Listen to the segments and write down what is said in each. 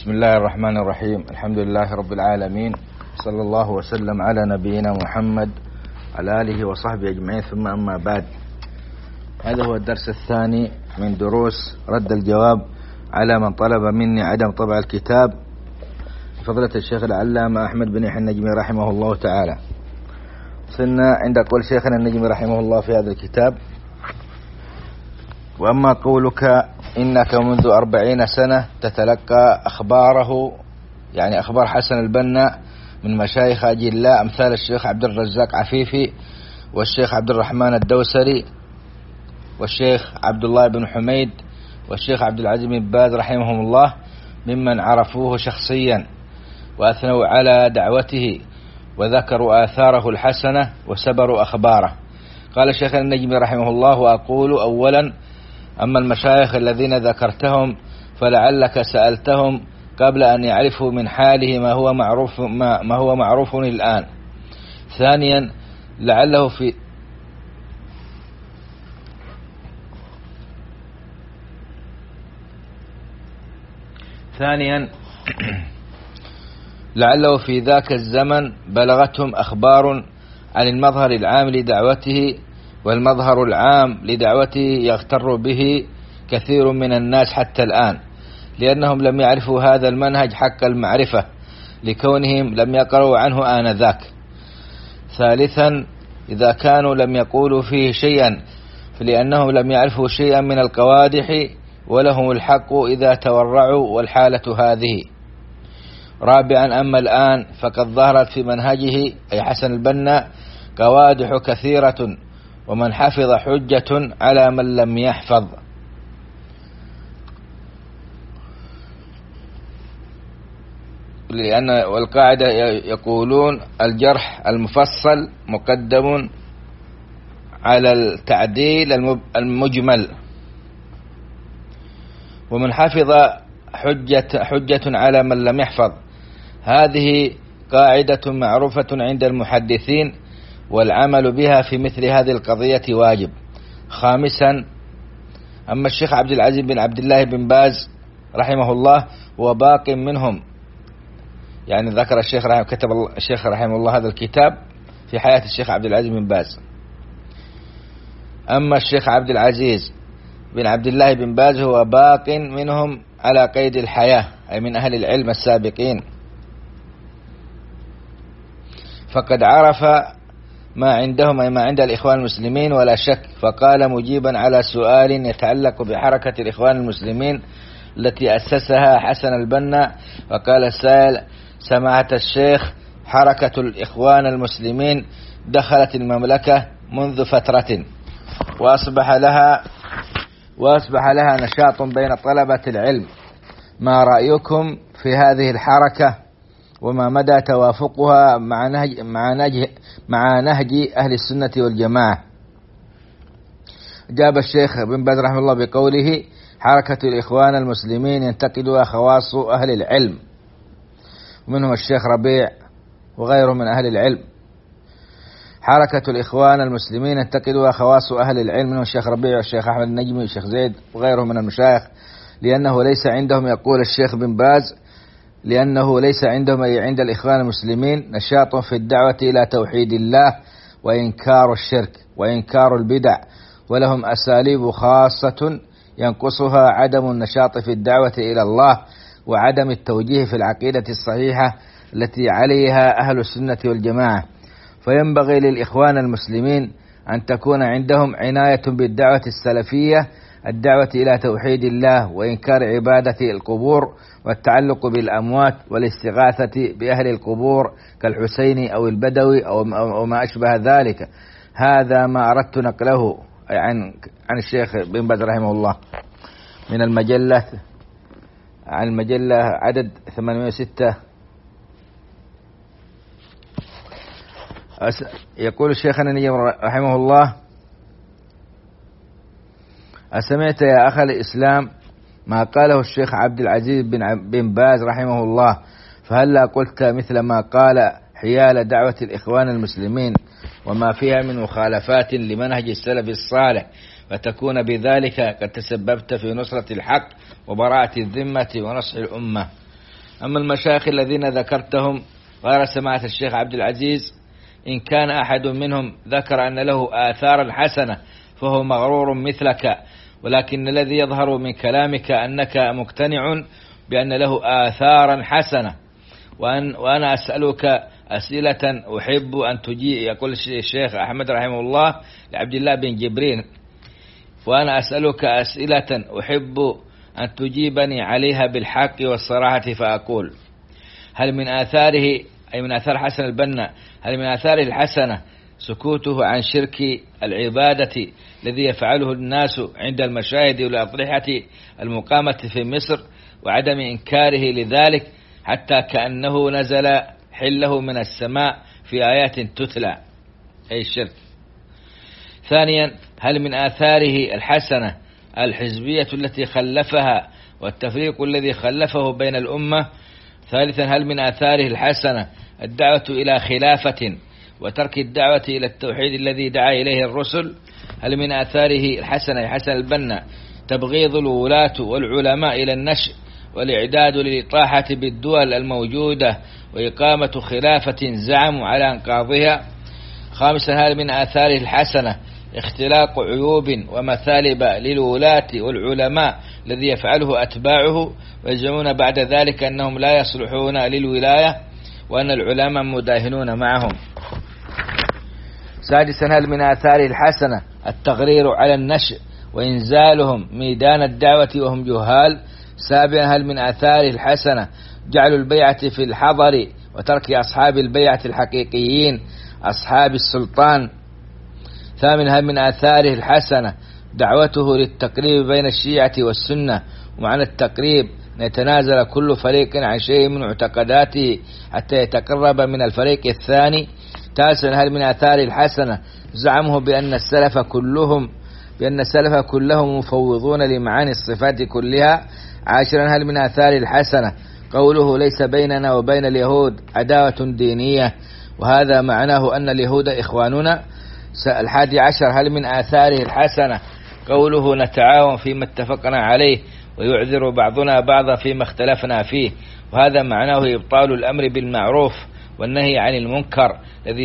بسم الله الرحمن الرحيم. الحمد لله رب العالمين، صلى الله وسلم على نبينا محمد على آله وصحبه أجمعين، ثم أما بعد. هذا هو الدرس الثاني من دروس رد الجواب على من طلب مني عدم طبع الكتاب، فضيلة الشيخ العلامة أحمد بن يحيى النجمي رحمه الله تعالى. وصلنا عند قول شيخنا النجمي رحمه الله في هذا الكتاب: وأما قولك إنك منذ 40 سنة تتلقى أخباره، يعني أخبار حسن البنا من مشايخ أجلاء أمثال الشيخ عبد الرزاق عفيفي والشيخ عبد الرحمن الدوسري والشيخ عبد الله بن حميد والشيخ عبد العزيز بن باز رحمهم الله، ممن عرفوه شخصيا وأثنوا على دعوته وذكروا آثاره الحسنة وسبروا أخباره. قال الشيخ النجمي رحمه الله: وأقول أولا: أما المشايخ الذين ذكرتهم فلعلك سألتهم قبل أن يعرفوا من حاله ما هو معروف الآن. ثانيا: لعله في ذاك الزمن بلغتهم أخبار عن المظهر العام لدعوته، والمظهر العام لدعوته يغتر به كثير من الناس حتى الآن، لأنهم لم يعرفوا هذا المنهج حق المعرفة لكونهم لم يقروا عنه آنذاك. ثالثا: إذا كانوا لم يقولوا فيه شيئا فلأنهم لم يعرفوا شيئا من القوادح، ولهم الحق إذا تورعوا، والحالة هذه. رابعا: أما الآن فقد ظهرت في منهجه أي حسن البنا قوادح كثيرة، ومن حفظ حجة على من لم يحفظ. لأن والقاعدة يقولون: الجرح المفصل مقدم على التعديل المجمل، ومن حفظ حجة على من لم يحفظ. هذه قاعدة معروفة عند المحدثين، والعمل بها في مثل هذه القضية واجب. خامسا: أما الشيخ عبد العزيز بن عبد الله بن باز رحمه الله وباق منهم، يعني ذكر الشيخ كتب الشيخ رحمه الله هذا الكتاب في حياة الشيخ عبد العزيز بن باز. أما الشيخ عبد العزيز بن عبد الله بن باز هو باق منهم على قيد الحياة، أي من أهل العلم السابقين، فقد عرف ما عندهم أي ما عند الإخوان المسلمين ولا شك. فقال مجيبا على سؤال يتعلق بحركة الإخوان المسلمين التي أسسها حسن البنا، وقال السائل: سماحة الشيخ، حركة الإخوان المسلمين دخلت المملكة منذ فترة، وأصبح لها نشاط بين طلبة العلم. ما رأيكم في هذه الحركة، وما مدى توافقها مع نهج أهل السنة والجماعة؟ جاب الشيخ بن باز رحمه الله بقوله: حركة الإخوان المسلمين ينتقدها خواص أهل العلم، ومنهم الشيخ ربيع وغيره من أهل العلم. حركة الإخوان المسلمين ينتقدها خواص أهل العلم، منهم الشيخ ربيع والشيخ أحمد النجمي والشيخ زيد وغيره من المشايخ، لأنه ليس عندهم، يقول الشيخ بن باز، لأنه ليس عندهم أي عند الإخوان المسلمين نشاط في الدعوة إلى توحيد الله وإنكار الشرك وإنكار البدع، ولهم أساليب خاصة ينقصها عدم النشاط في الدعوة إلى الله وعدم التوجيه في العقيدة الصحيحة التي عليها أهل السنة والجماعة. فينبغي للإخوان المسلمين أن تكون عندهم عناية بالدعوة السلفية، الدعوة إلى توحيد الله وإنكار عبادة القبور والتعلق بالأموات والاستغاثة بأهل القبور كالحسين أو البدوي أو ما أشبه ذلك. هذا ما أردت نقله عن الشيخ بن باز رحمه الله من المجلة، عن المجلة عدد 806. يقول الشيخ النجمي رحمه الله: أسمعت يا أخ الإسلام ما قاله الشيخ عبد العزيز بن باز رحمه الله، فهلا قلت مثل ما قال حيال دعوة الإخوان المسلمين وما فيها من مخالفات لمنهج السلف الصالح، فتكون بذلك قد تسببت في نصرة الحق وبراءة الذمة ونصح الأمة. أما المشايخ الذين ذكرتهم غير سماحة الشيخ عبد العزيز، إن كان أحد منهم ذكر أن له آثارا حسنة فهو مغرور مثلك، ولكن الذي يظهر من كلامك أنك مقتنع بأن له آثارا حسنة، وأنا أسألك أسئلة أحب أن تجيب. يقول الشيخ أحمد رحمه الله لعبد الله بن جبرين: وأنا أسألك أسئلة أحب أن تجيبني عليها بالحق والصراحة، فأقول: هل من آثاره، أي من آثار حسن البنا، هل من آثاره الحسنة سكوته عن شرك العبادة الذي يفعله الناس عند المشاهد والأضرحة المقامة في مصر، وعدم إنكاره لذلك حتى كأنه نزل حله من السماء في آيات تتلى، أي الشرك. ثانيا: هل من آثاره الحسنة الحزبية التي خلفها والتفريق الذي خلفه بين الأمة؟ ثالثا: هل من آثاره الحسنة الدعوة إلى خلافة وترك الدعوة إلى التوحيد الذي دعا إليه الرسل؟ هل من آثاره الحسنة حسن البنا تبغيض الولاة والعلماء إلى النشء والإعداد للإطاحة بالدول الموجودة وإقامة خلافة زعموا على أنقاضها؟ خامسا: هل من آثاره الحسنة اختلاق عيوب ومثالب للولاة والعلماء الذي يفعله أتباعه ويزعمون بعد ذلك أنهم لا يصلحون للولاية وأن العلماء مداهنون معهم؟ سادسا: هل من آثاره الحسنة التغرير على النشء وإنزالهم ميدان الدعوة وهم جهال؟ سابعا: هل من آثاره الحسنة جعل البيعة في الحضر وترك أصحاب البيعة الحقيقيين أصحاب السلطان؟ ثامنا: هل من آثاره الحسنة دعوته للتقريب بين الشيعة والسنة، ومعنى التقريب أن يتنازل كل فريق عن شيء من معتقداته حتى يتقرب من الفريق الثاني؟ تاسعا: هل من آثاره الحسنة زعمه بأن السلف كلهم مفوضون لمعاني الصفات كلها؟ عاشرا: هل من آثاره الحسنة قوله ليس بيننا وبين اليهود عداوة دينية وهذا معناه أن اليهود إخواننا؟ 11: هل من آثاره الحسنة قوله نتعاون فيما اتفقنا عليه ويعذر بعضنا بعضا فيما اختلفنا فيه وهذا معناه إبطال الأمر بالمعروف والنهي عن المنكر الذي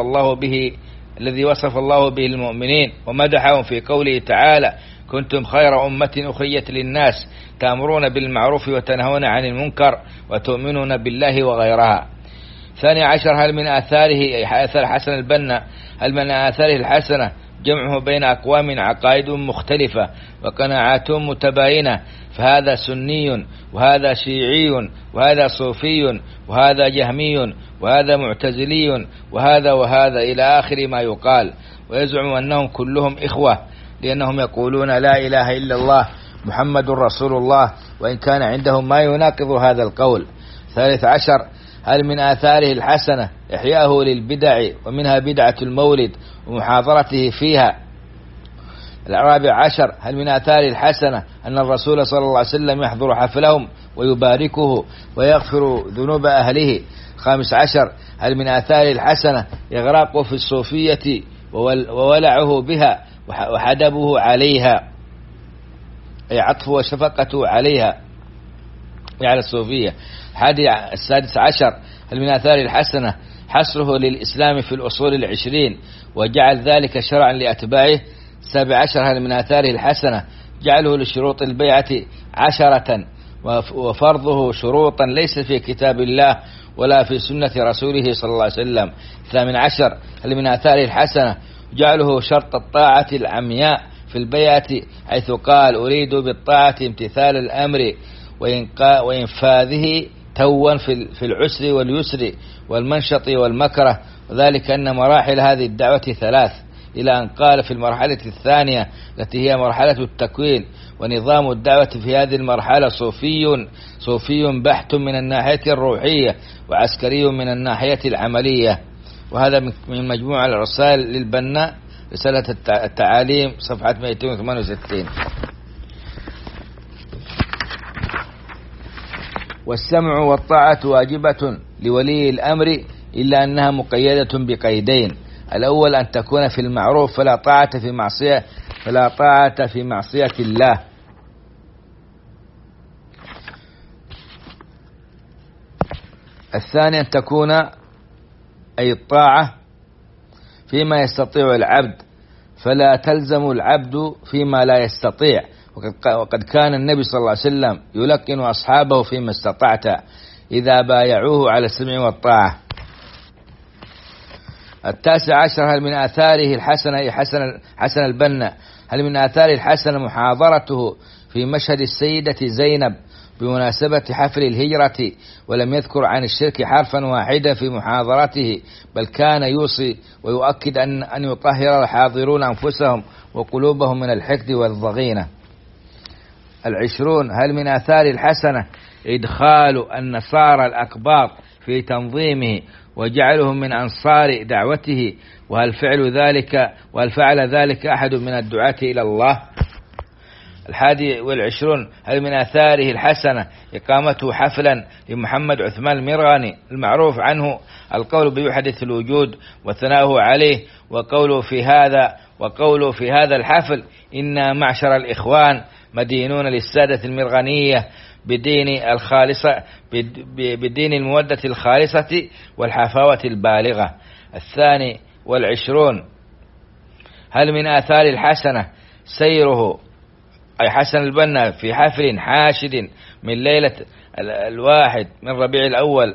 وصف الله به المؤمنين ومدحهم في قوله تعالى: كنتم خير أمة أخرجت للناس تأمرون بالمعروف وتنهون عن المنكر وتؤمنون بالله وغيرها. 12: هل من آثاره آثار حسن البنا، هل من آثاره الحسنة جمعه بين أقوام عقائد مختلفة وقناعات متباينة، فهذا سني وهذا شيعي وهذا صوفي وهذا جهمي وهذا معتزلي وهذا إلى آخر ما يقال، ويزعم أنهم كلهم إخوة لأنهم يقولون لا إله إلا الله محمد رسول الله، وإن كان عندهم ما يناقض هذا القول. 13: هل من آثاره الحسنة إحياءه للبدع ومنها بدعة المولد ومحاضرته فيها؟ 14: هل من آثاره الحسنة أن الرسول صلى الله عليه وسلم يحضر حفلهم ويباركه ويغفر ذنوب أهله؟ 15: هل من آثاره الحسنة إغراقه في الصوفية وولعه بها وحدبه عليها، أي عطفه وشفقته عليها على الصوفية؟ 16: هل من آثاره الحسنة حصره للإسلام في الأصول 20 وجعل ذلك شرعا لأتباعه؟ 17: هل من آثاره الحسنة جعله لشروط البيعة 10 وفرضه شروطا ليس في كتاب الله ولا في سنة رسوله صلى الله عليه وسلم؟ 18: هل من آثاره الحسنة جعله شرط الطاعة العمياء في البيعة حيث قال أريد بالطاعة امتثال الأمر وإنفاذه توا في العسر واليسر والمنشط والمكره، وذلك أن مراحل هذه الدعوة 3 إلى أن قال في المرحلة الثانية التي هي مرحلة التكوين ونظام الدعوة في هذه المرحلة صوفي بحت من الناحية الروحية وعسكري من الناحية العملية. وهذا من مجموعة الرسائل للبنا، رسالة التعاليم صفحة 268. والسمع والطاعة واجبة لولي الأمر إلا أنها مقيدة بقيدين: الأول أن تكون في المعروف فلا طاعة في معصية الله، الثاني أن تكون أي الطاعة فيما يستطيع العبد، فلا تلزم العبد فيما لا يستطيع، وقد كان النبي صلى الله عليه وسلم يلقن أصحابه فيما استطعت إذا بايعوه على السمع والطاعة. التاسع عشر: هل من آثاره الحسنة أي حسن البنا، هل من آثاره الحسنة محاضرته في مشهد السيدة زينب بمناسبة حفل الهجرة، ولم يذكر عن الشرك حرفا واحدا في محاضرته، بل كان يوصي ويؤكد أن يطهر الحاضرون أنفسهم وقلوبهم من الحقد والضغينة. 20: هل من آثار الحسنة إدخال النصارى الأقباط في تنظيمه وجعلهم من أنصار دعوته، وهل فعل ذلك أحد من الدعاة إلى الله؟ 21: هل من آثاره الحسنة إقامته حفلا لمحمد عثمان المرغني المعروف عنه القول بوحدة الوجود وثناؤه عليه، وقوله في هذا الحفل: إنا معشر الإخوان مدينون للسادة المرغنية بدين المودة الخالصة والحفاوة البالغة. 22: هل من آثار الحسنة سيره أي حسن البنا في حفل حاشد من ليلة 1 من ربيع الأول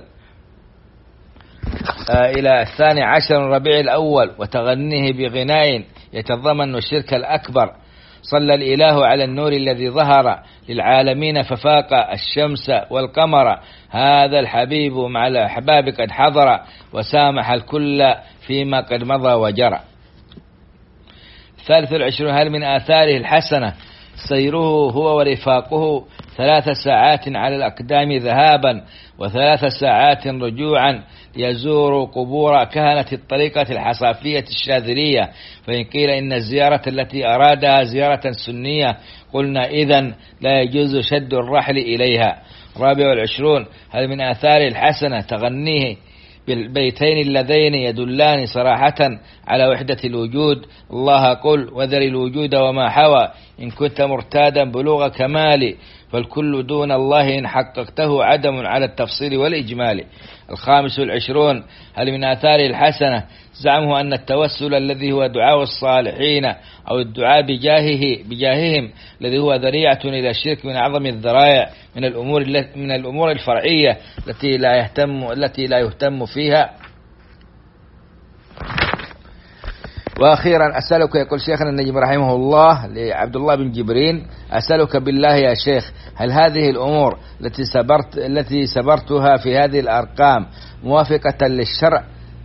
إلى 12 من ربيع الأول، وتغنيه بغناء يتضمن الشرك الأكبر: صلى الإله على النور الذي ظهر للعالمين ففاق الشمس والقمر، هذا الحبيب مع الأحباب قد حضر، وسامح الكل فيما قد مضى وجرى. 23: هل من آثاره الحسنة سيره هو ورفاقه 3 ساعات على الأقدام ذهابا و3 ساعات رجوعا ليزوروا قبور كهنة الطريقة الحصافية الشاذلية، فإن قيل إن الزيارة التي أرادها زيارة سنية قلنا إذن لا يجوز شد الرحل إليها. 24: هل من آثار الحسنة تغنيه بالبيتين اللذين يدلان صراحة على وحدة الوجود: الله قل وذر الوجود وما حوى، إن كنت مرتادا بلوغ كمال، فالكل دون الله إن حققته عدم على التفصيل والإجمال. 25: هل من آثار الحسنة زعمه أن التوسل الذي هو دعاء الصالحين أو الدعاء بجاههم الذي هو ذريعة إلى الشرك من أعظم الذرائع من الأمور الفرعية التي لا يهتم فيها. وأخيرا أسألك، يقول شيخنا النجم رحمه الله لعبد الله بن جبرين: أسألك بالله يا شيخ، هل هذه الأمور التي سبرتها في هذه الأرقام موافقة للشرع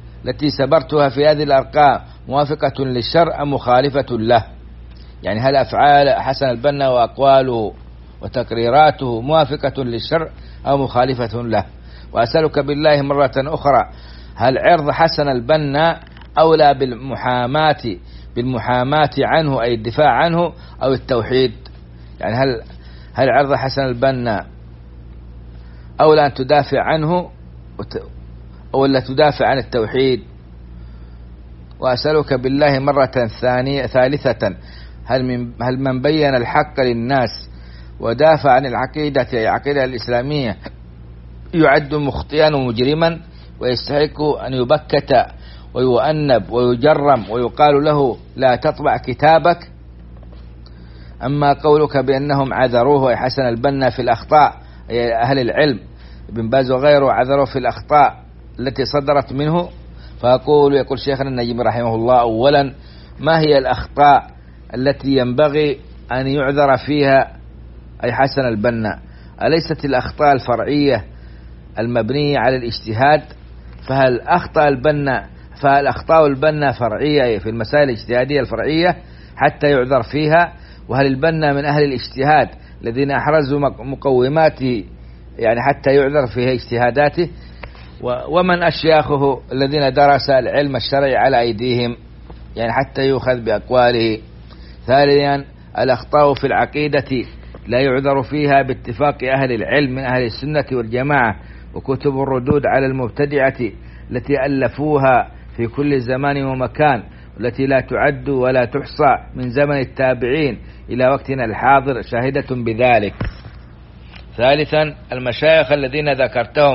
موافقة للشرع أم مخالفة له؟ يعني هل أفعال حسن البنا وأقواله وتقريراته موافقة للشرع أو مخالفة له؟ وأسألك بالله مرة أخرى: هل عرض حسن البنا أولى بالمحاماة عنه أي الدفاع عنه أو التوحيد؟ يعني هل عرض حسن البنا أولى أن تدافع عنه أو لا تدافع عن التوحيد؟ وأسألك بالله مرة ثالثة: هل من بين الحق للناس ودافع عن العقيدة الإسلامية يعد مخطئا ومجرما ويستحق أن يبكت ويؤنب ويجرم ويقال له لا تطبع كتابك؟ أما قولك بأنهم عذروه حسن البنا في الأخطاء، أي أهل العلم ابن باز وغيره عذروه في الأخطاء التي صدرت منه، فأقول، يقول شيخنا النجم رحمه الله: أولا، ما هي الأخطاء التي ينبغي أن يعذر فيها أي حسن البنا؟ أليست الأخطاء الفرعية المبنية على الاجتهاد؟ فهل أخطاء البنا فرعية في المسائل الاجتهادية الفرعية حتى يعذر فيها؟ وهل البنا من أهل الاجتهاد الذين أحرزوا مقوماته يعني حتى يعذر في اجتهاداته؟ ومن أشياخه الذين درس العلم الشرعي على أيديهم يعني حتى يؤخذ بأقواله؟ ثانيا، الأخطاء في العقيدة لا يعذر فيها باتفاق أهل العلم من أهل السنة والجماعة، وكتب الردود على المبتدعة التي ألفوها في كل زمان ومكان، والتي لا تعد ولا تحصى من زمن التابعين إلى وقتنا الحاضر شاهدة بذلك. ثالثا، المشايخ الذين ذكرتهم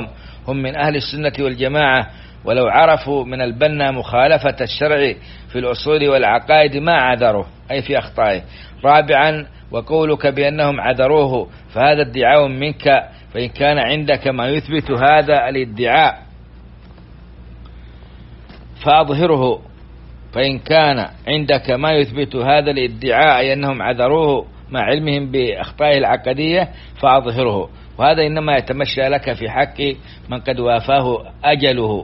هم من أهل السنة والجماعة، ولو عرفوا من البنا مخالفة الشرع في الأصول والعقائد ما عذروه، أي في أخطائه. رابعا، وقولك بأنهم عذروه فهذا ادعاء منك، فإن كان عندك ما يثبت هذا الادعاء فأظهره، فإن كان عندك ما يثبت هذا الادعاء أي أنهم عذروه مع علمهم بأخطائه العقدية فأظهره، وهذا إنما يتمشى لك في حق من قد وافاه أجله.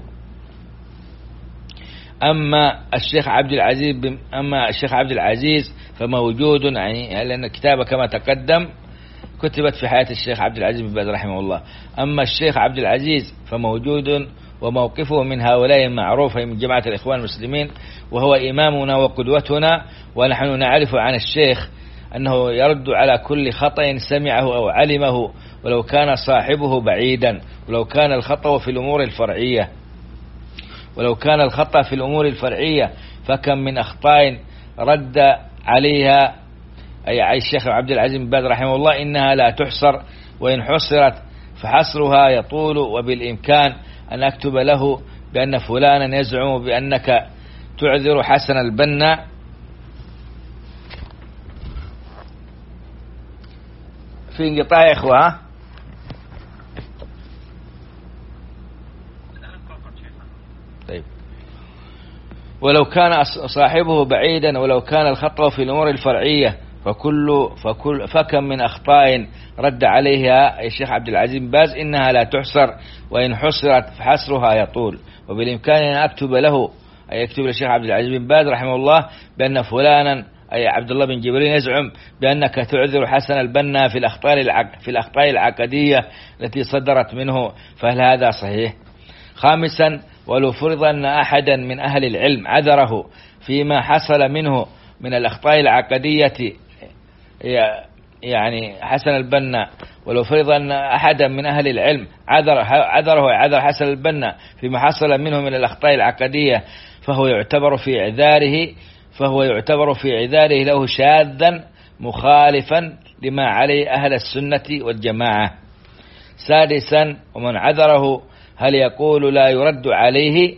أما الشيخ عبد العزيز فموجود، يعني لأن الكتابة كما تقدم كتبت في حياة الشيخ عبد العزيز بن باز رحمه الله. أما الشيخ عبد العزيز فموجود، وموقفه من هؤلاء معروف من جماعة الإخوان المسلمين، وهو إمامنا وقدوتنا. ونحن نعرف عن الشيخ أنه يرد على كل خطأ سمعه أو علمه، ولو كان صاحبه بعيدا، ولو كان الخطأ في الأمور الفرعية فكم من أخطاء رد عليها أي الشيخ عبد العزيز بن باز رحمه الله إنها لا تحصر، وإن حصرت فحصرها يطول. وبالإمكان أن أكتب له بأن فلانا يزعم بأنك تعذر حسن البنا في انقطاع إخوة. طيب، ولو كان صاحبه بعيدا، ولو كان الخطأ في الأمور الفرعية فكم من أخطاء رد عليها الشيخ عبد العزيز بن باز إنها لا تحصر، وإن حصرت فحصرها يطول. وبالإمكان أن أكتب له، أي يكتب للشيخ عبد العزيز بن باز رحمه الله بأن فلانا أي عبد الله بن جبرين يزعم بأنك تعذر حسن البنا في الأخطاء العقدية التي صدرت منه، فهل هذا صحيح؟ خامسا، ولو فرض أن أحدا من أهل العلم عذره فيما حصل منه من الأخطاء العقدية، يعني حسن البنا، ولو فرض أن أحدا من أهل العلم عذر حسن البنا فيما حصل منه من الأخطاء العقدية فهو يعتبر في عذاره له شاذا مخالفا لما عليه أهل السنة والجماعة. سادسا، ومن عذره هل يقول لا يرد عليه؟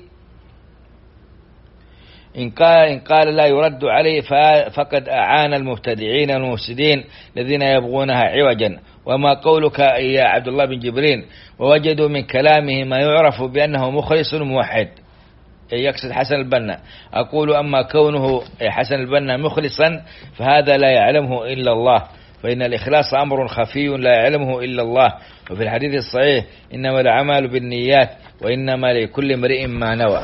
إن قال لا يرد عليه فقد أعان المبتدعين المفسدين الذين يبغونها عوجا. وما قولك يا عبد الله بن جبرين ووجدوا من كلامه ما يعرف بأنه مخلص موحد، يقصد حسن البنا. أقول أما كونه حسن البنا مخلصا فهذا لا يعلمه إلا الله، فإن الإخلاص أمر خفي لا يعلمه إلا الله. وفي الحديث الصحيح إنما الأعمال بالنيات وإنما لكل امرئ ما نوى.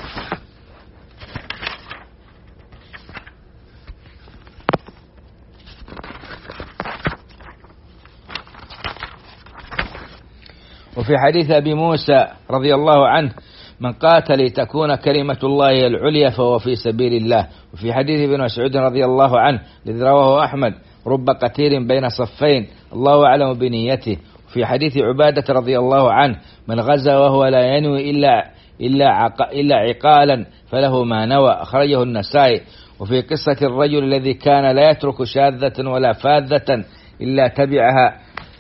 وفي حديث أبي موسى رضي الله عنه من قاتل لتكون كلمة الله العليا فهو في سبيل الله. وفي حديث ابن مسعود رضي الله عنه الذي رواه أحمد رب قتيل بين صفين الله أعلم بنيته. وفي حديث عبادة رضي الله عنه من غزا وهو لا ينوي إلا عقالا فله ما نوى، أخرجه النسائي. وفي قصة الرجل الذي كان لا يترك شاذة ولا فاذة إلا تبعها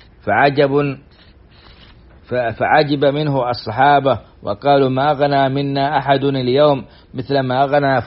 فعجب منه الصحابة وقالوا ما أغنى منا أحد اليوم مثل ما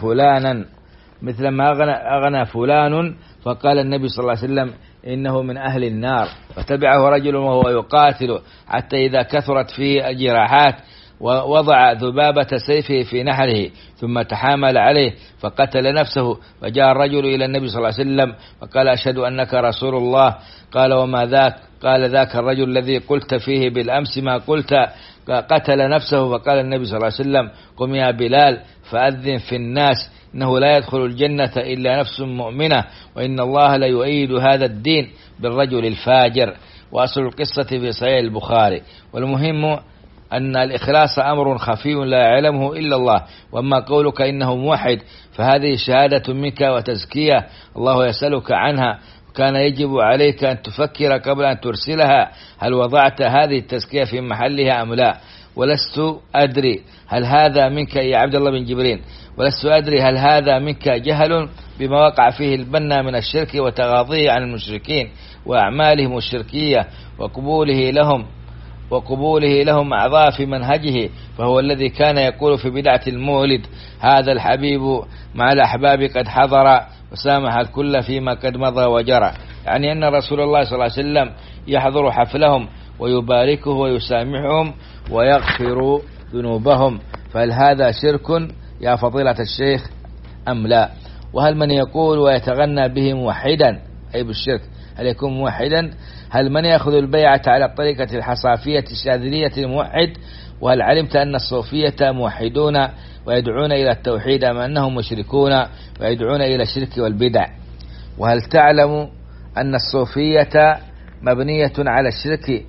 أغنى فلان. فقال النبي صلى الله عليه وسلم إنه من أهل النار. فتبعه رجل وهو يقاتل حتى إذا كثرت فيه الجراحات ووضع ذبابة سيفه في نحره ثم تحامل عليه فقتل نفسه. فجاء الرجل إلى النبي صلى الله عليه وسلم فقال أشهد أنك رسول الله. قال وما ذاك؟ قال ذاك الرجل الذي قلت فيه بالأمس ما قلت، قتل نفسه. فقال النبي صلى الله عليه وسلم قم يا بلال فأذن في الناس إنه لا يدخل الجنة إلا نفس مؤمنة وإن الله لا يؤيد هذا الدين بالرجل الفاجر. وأصل القصة في صحيح البخاري. والمهم أن الإخلاص أمر خفي لا يعلمه إلا الله. وأما قولك إنه موحد فهذه شهادة منك وتزكية الله يسألك عنها، كان يجب عليك أن تفكر قبل أن ترسلها هل وضعت هذه التزكية في محلها أم لا. ولست أدري هل هذا منك يا عبد الله بن جبرين، ولست أدري هل هذا منك جهل بما وقع فيه البنا من الشرك وتغاضيه عن المشركين وأعمالهم الشركية وقبوله لهم وقبوله لهم أعضاء في منهجه، فهو الذي كان يقول في بدعة المولد: هذا الحبيب مع الأحباب قد حضر وسامح الكل فيما قد مضى وجرى، يعني أن رسول الله صلى الله عليه وسلم يحضر حفلهم ويباركه ويسامحهم ويغفر ذنوبهم. فهل هذا شرك يا فضيلة الشيخ أم لا؟ وهل من يقول ويتغنى به موحدا، أي بالشرك، هل يكون موحدا؟ هل من يأخذ البيعة على الطريقة الحصافية الشاذلية الموحد؟ وهل علمت أن الصوفية موحدون ويدعون إلى التوحيد أم أنهم مشركون ويدعون إلى الشرك والبدع؟ وهل تعلم أن الصوفية مبنية على الشرك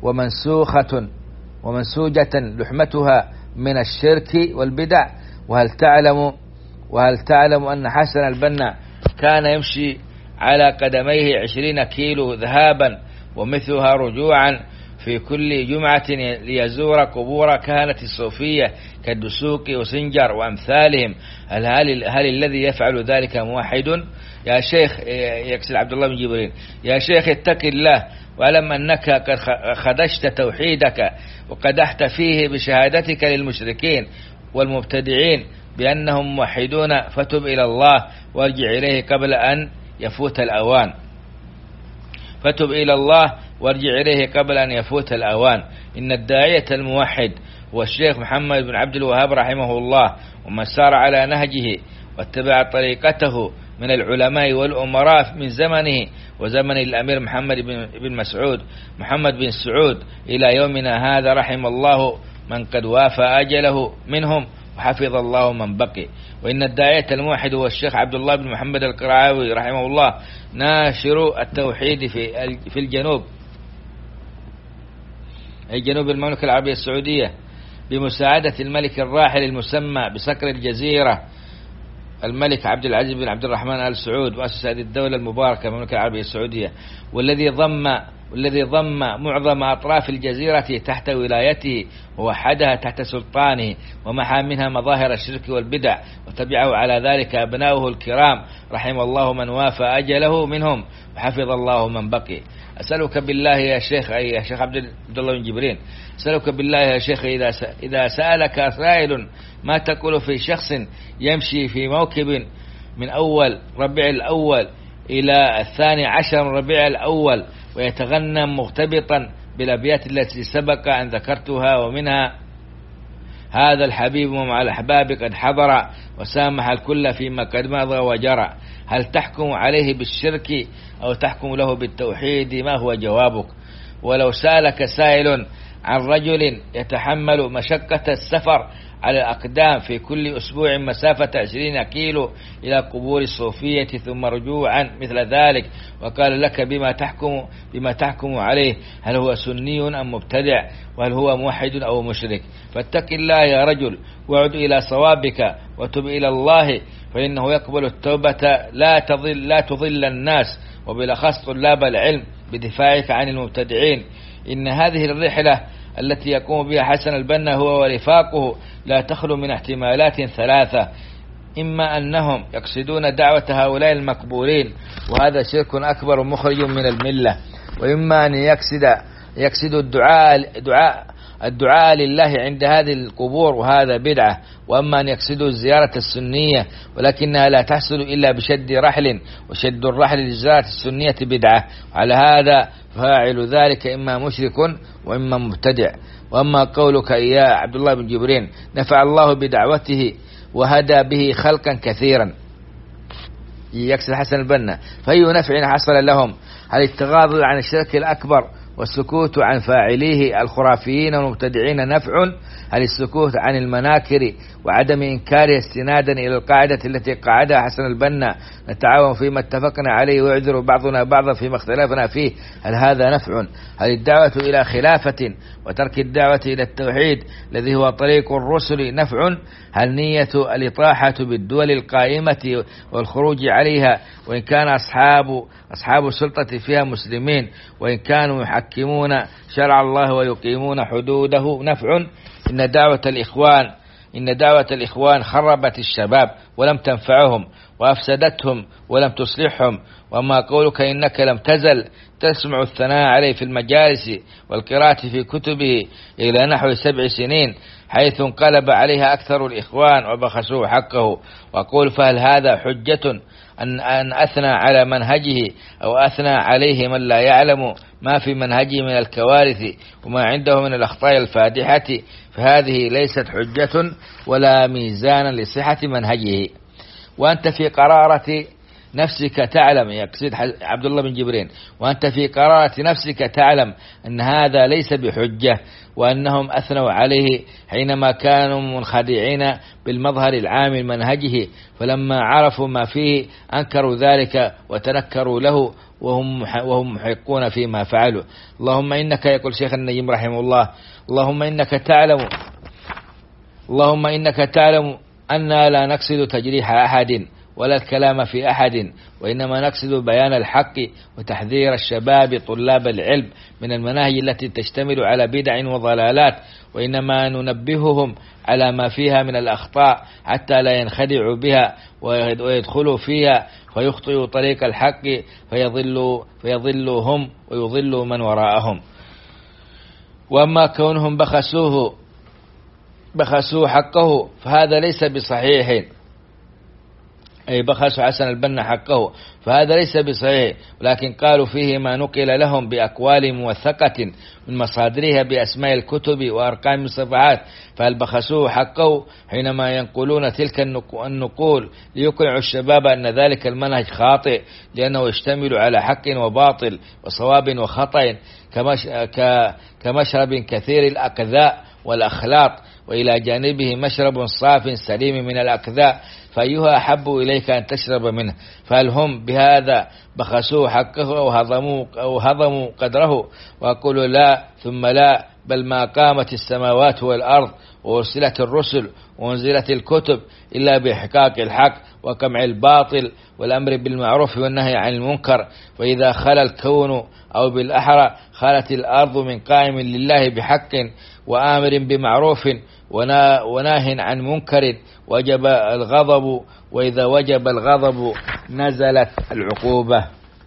ومنسوجة لحمتها من الشرك والبدع؟ وهل تعلم أن حسن البنا كان يمشي على قدميه 20 كيلو ذهابا ومثلها رجوعا في كل جمعة ليزور قبور كهنة الصوفية كالدسوقي وسنجر وأمثالهم؟ هل الذي يفعل ذلك موحد؟ يا شيخ، يقصد عبد الله بن جبرين، يا شيخ اتق الله واعلم أنك قد خدشت توحيدك وقدحت فيه بشهادتك للمشركين والمبتدعين بأنهم موحدون، فتب إلى الله وارجع إليه قبل أن يفوت الأوان. فتب إلى الله وارجع إليه قبل أن يفوت الأوان. إن الداعية الموحد هو الشيخ محمد بن عبد الوهاب رحمه الله، ومن سار على نهجه واتبع طريقته من العلماء والأمراء من زمنه وزمن الأمير محمد بن سعود إلى يومنا هذا، رحم الله من قد وافى أجله منهم وحفظ الله من بقي. وإن الداعية الموحد هو الشيخ عبد الله بن محمد القرعاوي رحمه الله، ناشر التوحيد في الجنوب، أي جنوب المملكة العربية السعودية، بمساعدة الملك الراحل المسمى بصقر الجزيرة الملك عبد العزيز بن عبد الرحمن آل سعود، مؤسس هذه الدولة المباركة المملكة العربية السعودية، والذي ضم معظم أطراف الجزيرة تحت ولايته ووحدها تحت سلطانه، ومحى منها مظاهر الشرك والبدع، وتبعه على ذلك أبناؤه الكرام، رحم الله من وافى أجله منهم وحفظ الله من بقي. أسألك بالله يا شيخ، أي يا شيخ عبد الله بن جبرين، أسألك بالله يا شيخ إذا سألك سائل ما تقول في شخص يمشي في موكب من أول ربيع الأول إلى 12 ربيع الأول ويتغنى مغتبطا بالأبيات التي سبق أن ذكرتها، ومنها: هذا الحبيب مع الأحباب قد حضر وسامح الكل فيما قد مضى وجرى، هل تحكم عليه بالشرك أو تحكم له بالتوحيد؟ ما هو جوابك؟ ولو سألك سائل عن رجل يتحمل مشقة السفر على الأقدام في كل أسبوع مسافة 20 كيلو إلى قبور الصوفية ثم رجوعا مثل ذلك، وقال لك بما تحكم عليه، هل هو سني أم مبتدع؟ وهل هو موحد أو مشرك؟ فاتق الله يا رجل وعد إلى صوابك وتب إلى الله، فإنه يقبل التوبة لا تضل الناس، وبالأخص طلاب العلم، بدفاعك عن المبتدعين. إن هذه الرحلة التي يقوم بها حسن البنا هو ورفاقه لا تخلو من احتمالات 3: إما أنهم يقصدون دعوة هؤلاء المقبورين وهذا شرك أكبر مخرج من الملة، وإما أن يقصد الدعاء لله عند هذه القبور وهذا بدعة، وأما أن يقصدوا الزيارة السنية ولكنها لا تحصل إلا بشد رحل، وشد الرحل للزيارة السنية بدعة، وعلى هذا فاعل ذلك إما مشرك وإما مبتدع. وأما قولك يا عبد الله بن جبرين نفع الله بدعوته وهدى به خلقا كثيرا، يقصد حسن البنا، فأي نفع حصل لهم؟ هل التغاضي عن الشرك الأكبر والسكوت عن فاعليه الخرافيين والمبتدعين نفع؟ هل السكوت عن المناكر وعدم إنكاره استنادا إلى القاعدة التي قعدها حسن البنا: نتعاون فيما اتفقنا عليه ويعذر بعضنا بعضا فيما اختلفنا فيه، هل هذا نفع؟ هل الدعوة إلى خلافة وترك الدعوة إلى التوحيد الذي هو طريق الرسل نفع؟ هل نية الإطاحة بالدول القائمة والخروج عليها وإن كان أصحاب السلطة فيها مسلمين وإن كانوا يحكمون شرع الله ويقيمون حدوده نفع؟ إن دعوة الإخوان إن دعوة الإخوان خربت الشباب ولم تنفعهم وأفسدتهم ولم تصلحهم. وما قولك إنك لم تزل تسمع الثناء عليه في المجالس والقراءة في كتبه إلى نحو 7 سنين، حيث انقلب عليها أكثر الإخوان وبخسوه حقه. وأقول فهل هذا حجة أن أثنى على منهجه أو أثنى عليه من لا يعلم ما في منهجه من الكوارث وما عنده من الأخطاء الفادحة؟ فهذه ليست حجة ولا ميزانا لصحة منهجه. وأنت في قرارة نفسك تعلم، يقصد عبد الله بن جبرين، وأنت في قرارة نفسك تعلم أن هذا ليس بحجة، وأنهم أثنوا عليه حينما كانوا منخدعين بالمظهر العام من منهجه، فلما عرفوا ما فيه أنكروا ذلك وتنكروا له وهم محقون فيما فعلوا. اللهم إنك، يقول شيخ النجم رحمه الله، اللهم إنك تعلم أننا لا نقصد تجريح أحد ولا الكلام في أحد، وإنما نقصد بيان الحق وتحذير الشباب طلاب العلم من المناهج التي تشتمل على بدع وضلالات، وإنما ننبههم على ما فيها من الأخطاء حتى لا ينخدعوا بها ويدخلوا فيها فيخطئوا طريق الحق فيضلوا هم ويضلوا من وراءهم. وأما كونهم بخسوه حقه فهذا ليس بصحيح، أي بخسوا حسن البنا حقه، فهذا ليس بصحيح، ولكن قالوا فيه ما نقل لهم بأقوال موثقة من مصادرها بأسماء الكتب وأرقام الصفحات، فهل بخسوه حقه حينما ينقلون تلك النقول ليقنعوا الشباب أن ذلك المنهج خاطئ لأنه يشتمل على حق وباطل وصواب وخطأ كمشرب كثير الأقذاء والأخلاط، وإلى جانبه مشرب صاف سليم من الأقذاء، فأيها أحب إليك أن تشرب منه؟ فهل هم بهذا بخسوه حقه أو هضموا قدره؟ وأقول لا ثم لا، بل ما قامت السماوات والأرض وأرسلت الرسل وأنزلت الكتب إلا بإحقاق الحق وقمع الباطل والأمر بالمعروف والنهي عن المنكر. وإذا خلا الكون أو بالأحرى خلت الأرض من قائم لله بحق وآمر بمعروف وناه عن منكر وجب الغضب، وإذا وجب الغضب نزلت العقوبة.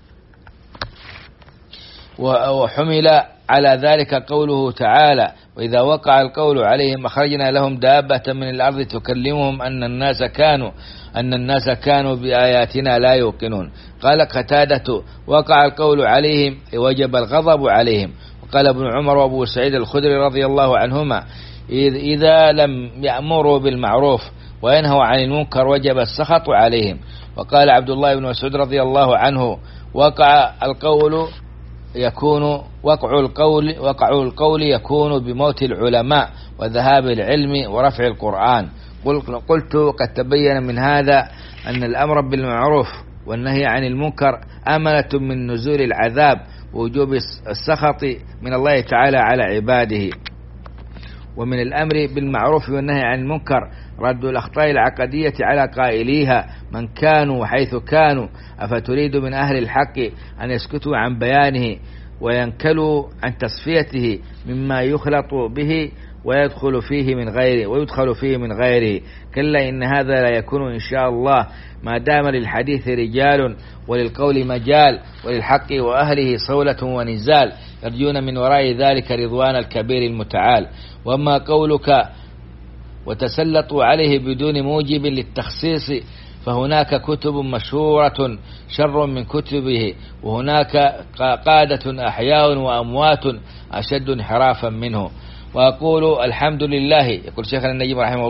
وحمل على ذلك قوله تعالى: وإذا وقع القول عليهم أخرجنا لهم دابة من الأرض تكلمهم أن الناس كانوا بآياتنا لا يوقنون. قال قتادة: وقع القول عليهم وجب الغضب عليهم. وقال ابن عمر وابو سعيد الخدري رضي الله عنهما: إذا لم يأمروا بالمعروف وينهوا عن المنكر وجب السخط عليهم. وقال عبد الله بن مسعود رضي الله عنه: وقع القول يكون بموت العلماء وذهاب العلم ورفع القرآن. قلت قد تبين من هذا أن الأمر بالمعروف والنهي عن المنكر أمنة من نزول العذاب ووجوب السخط من الله تعالى على عباده. ومن الأمر بالمعروف والنهي عن المنكر رد الأخطاء العقدية على قائليها من كانوا وحيث كانوا. أفتريد من أهل الحق أن يسكتوا عن بيانه وينكلوا عن تصفيته مما يخلط به ويدخل فيه من غيره؟ كلا إن هذا لا يكون إن شاء الله ما دام للحديث رجال وللقول مجال وللحق وأهله صولة ونزال يرجون من وراء ذلك رضوان الكبير المتعال. وما قولك وتسلطوا عليه بدون موجب للتخصيص فهناك كتب مشهورة شر من كتبه، وهناك قادة أحياء وأموات أشد انحرافا منه. وأقول الحمد لله، يقول شيخ النجم رحمه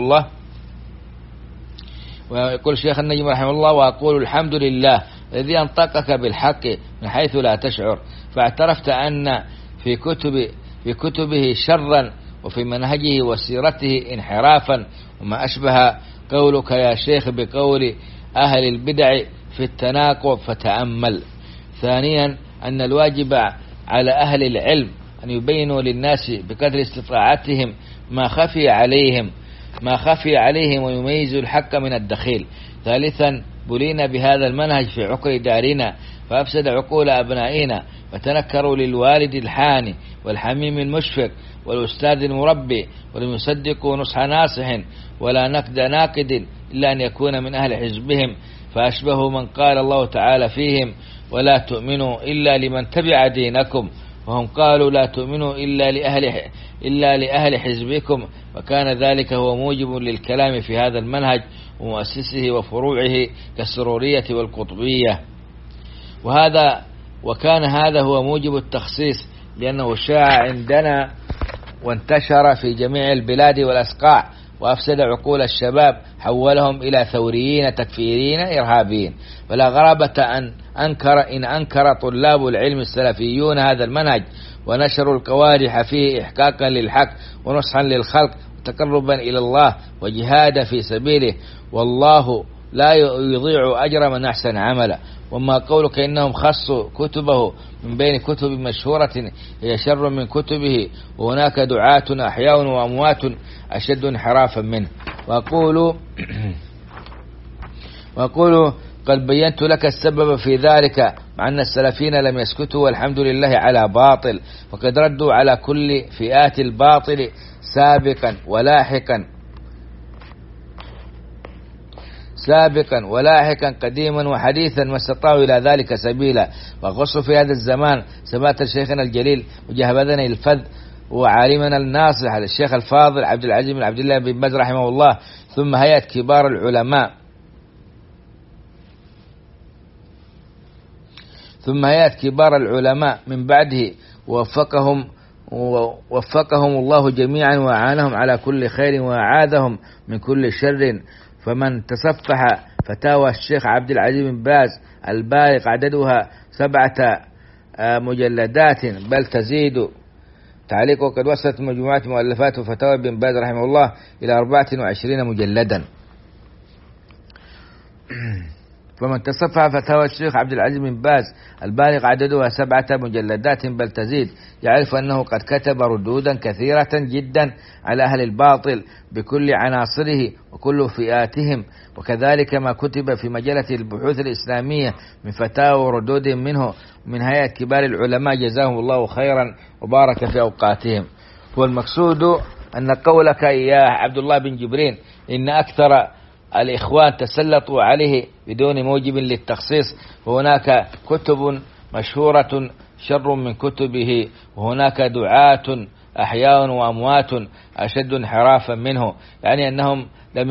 الله، وأقول الحمد لله الذي أنطقك بالحق من حيث لا تشعر، فاعترفت أن في كتبه شرا وفي منهجه وسيرته انحرافا، وما أشبه قولك يا شيخ بقول أهل البدع في التناقض فتأمل. ثانيا أن الواجب على أهل العلم أن يبينوا للناس بقدر استطاعتهم ما خفي عليهم ويميزوا الحق من الدخيل. ثالثا بلينا بهذا المنهج في عقر دارنا فأفسد عقول أبنائنا، فتنكروا للوالد الحاني والحميم المشفق والأستاذ المربي، ولم يصدقوا نصح ناصح ولا نقد ناقد إلا أن يكون من أهل حزبهم، فأشبهوا من قال الله تعالى فيهم: ولا تؤمنوا إلا لمن تبع دينكم، وهم قالوا: لا تؤمنوا إلا لأهل حزبكم، وكان ذلك هو موجب للكلام في هذا المنهج ومؤسسه وفروعه كالسرورية والقطبية. وكان هذا هو موجب التخصيص، لأنه شاع عندنا وانتشر في جميع البلاد والأسقاع، وأفسد عقول الشباب، حولهم إلى ثوريين تكفيرين إرهابيين. فلا غرابة إن أنكر طلاب العلم السلفيون هذا المنهج ونشروا القوارح فيه إحقاقا للحق ونصحا للخلق وتقربا إلى الله وجهادا في سبيله، والله لا يضيع أجر من أحسن عملا. وما قولك إنهم خصوا كتبه من بين كتب مشهورة هي شر من كتبه، وهناك دعاة أحياء وأموات أشد انحرافا منه. وأقول قد بينت لك السبب في ذلك، مع أن السلفين لم يسكتوا والحمد لله على باطل، وقد ردوا على كل فئات الباطل سابقا ولاحقا قديما وحديثا، ما استطاعوا إلى ذلك سبيلا. وخصوا في هذا الزمان سمات شيخنا الجليل وجهبذنا الفذ وعالمنا الناصح الشيخ الفاضل عبد العزيز بن عبد الله بن باز رحمه الله، ثم هيئة كبار العلماء من بعده، ووفقهم الله جميعا وأعانهم على كل خير وأعاذهم من كل شر. فمن تصفح فتاوى الشيخ عبد العزيز بن باز البالغ عددها 7 مجلدات بل تزيد، تعليق وقد وصلت مجموعة مؤلفات وفتاوى بن باز رحمه الله إلى 24 مجلدا. فمن تصفح فتاوى الشيخ عبد العزيز بن باز البالغ عددها 7 مجلدات بل تزيد يعرف أنه قد كتب ردودا كثيرة جدا على أهل الباطل بكل عناصره وكل فئاتهم، وكذلك ما كتب في مجلة البحوث الإسلامية من فتاوى وردود منه من هيئة كبار العلماء جزاهم الله خيرا وبارك في أوقاتهم. والمقصود أن قولك يا عبد الله بن جبرين إن أكثر الإخوان تسلطوا عليه بدون موجب للتخصيص، وهناك كتب مشهورة شر من كتبه، وهناك دعاة أحياء وأموات أشد انحرافا منه، يعني أنهم لم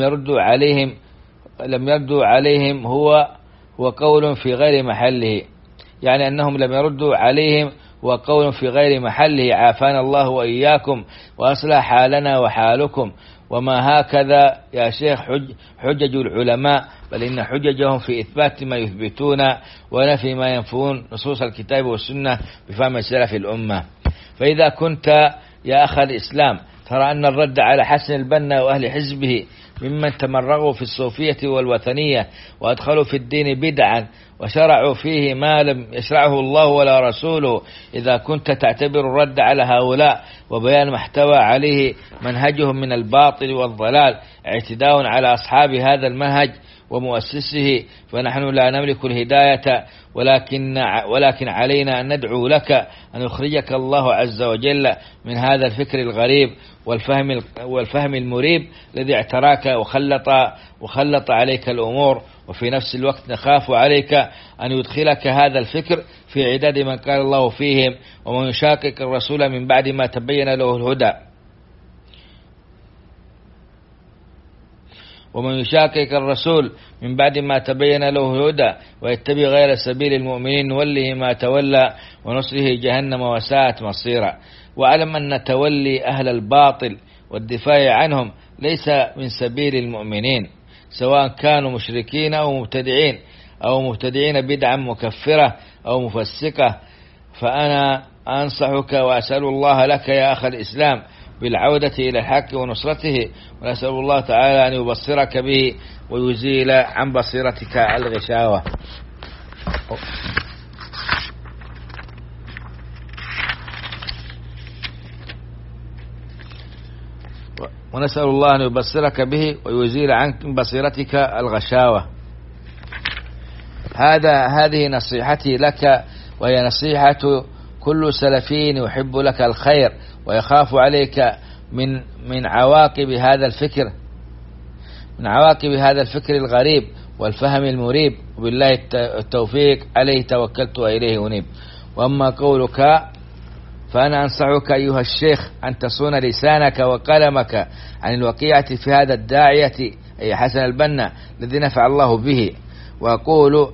يردوا عليهم هو قول في غير محله، يعني أنهم لم يردوا عليهم وقول في غير محله، عافانا الله وإياكم وأصلح حالنا وحالكم. وما هكذا يا شيخ حجج العلماء، بل إن حججهم في إثبات ما يثبتون ونفي ما ينفون نصوص الكتاب والسنة بفهم سلف الأمة. فإذا كنت يا أخ الإسلام ترى أن الرد على حسن البنا وأهل حزبه ممن تمرغوا في الصوفية والوثنية وأدخلوا في الدين بدعا وشرعوا فيه ما لم يشرعه الله ولا رسوله، إذا كنت تعتبر الرد على هؤلاء وبيان ما احتوى عليه منهجهم من الباطل والضلال اعتداء على أصحاب هذا المنهج ومؤسسه، فنحن لا نملك الهداية، ولكن علينا أن ندعو لك أن يخرجك الله عز وجل من هذا الفكر الغريب والفهم المريب الذي اعتراك وخلط عليك الأمور. وفي نفس الوقت نخاف عليك أن يدخلك هذا الفكر في عداد من قال الله فيهم: ومن يشاقق الرسول من بعد ما تبين له الهدى ويتبع غير سبيل المؤمنين نوله ما تولى ونصره جهنم وساءت مصيرا. واعلم أن تولي أهل الباطل والدفاع عنهم ليس من سبيل المؤمنين، سواء كانوا مشركين أو مبتدعين بدعا مكفرة أو مفسقة. فأنا أنصحك وأسأل الله لك يا أخ الإسلام بالعودة إلى الحق ونصرته، ونسأل الله تعالى أن يبصرك به ويزيل عن بصيرتك الغشاوة. ونسأل الله أن يبصرك به ويزيل عن بصيرتك الغشاوة. هذه نصيحتي لك، وهي نصيحة كل سلفي يحب لك الخير ويخاف عليك من عواقب هذا الفكر، من عواقب هذا الفكر الغريب والفهم المريب. وبالله التوفيق، عليه توكلت وإليه أنيب. وأما قولك فأنا أنصحك أيها الشيخ أن تصون لسانك وقلمك عن الوقيعة في هذا الداعية أي حسن البنا الذي نفع الله به، وأقول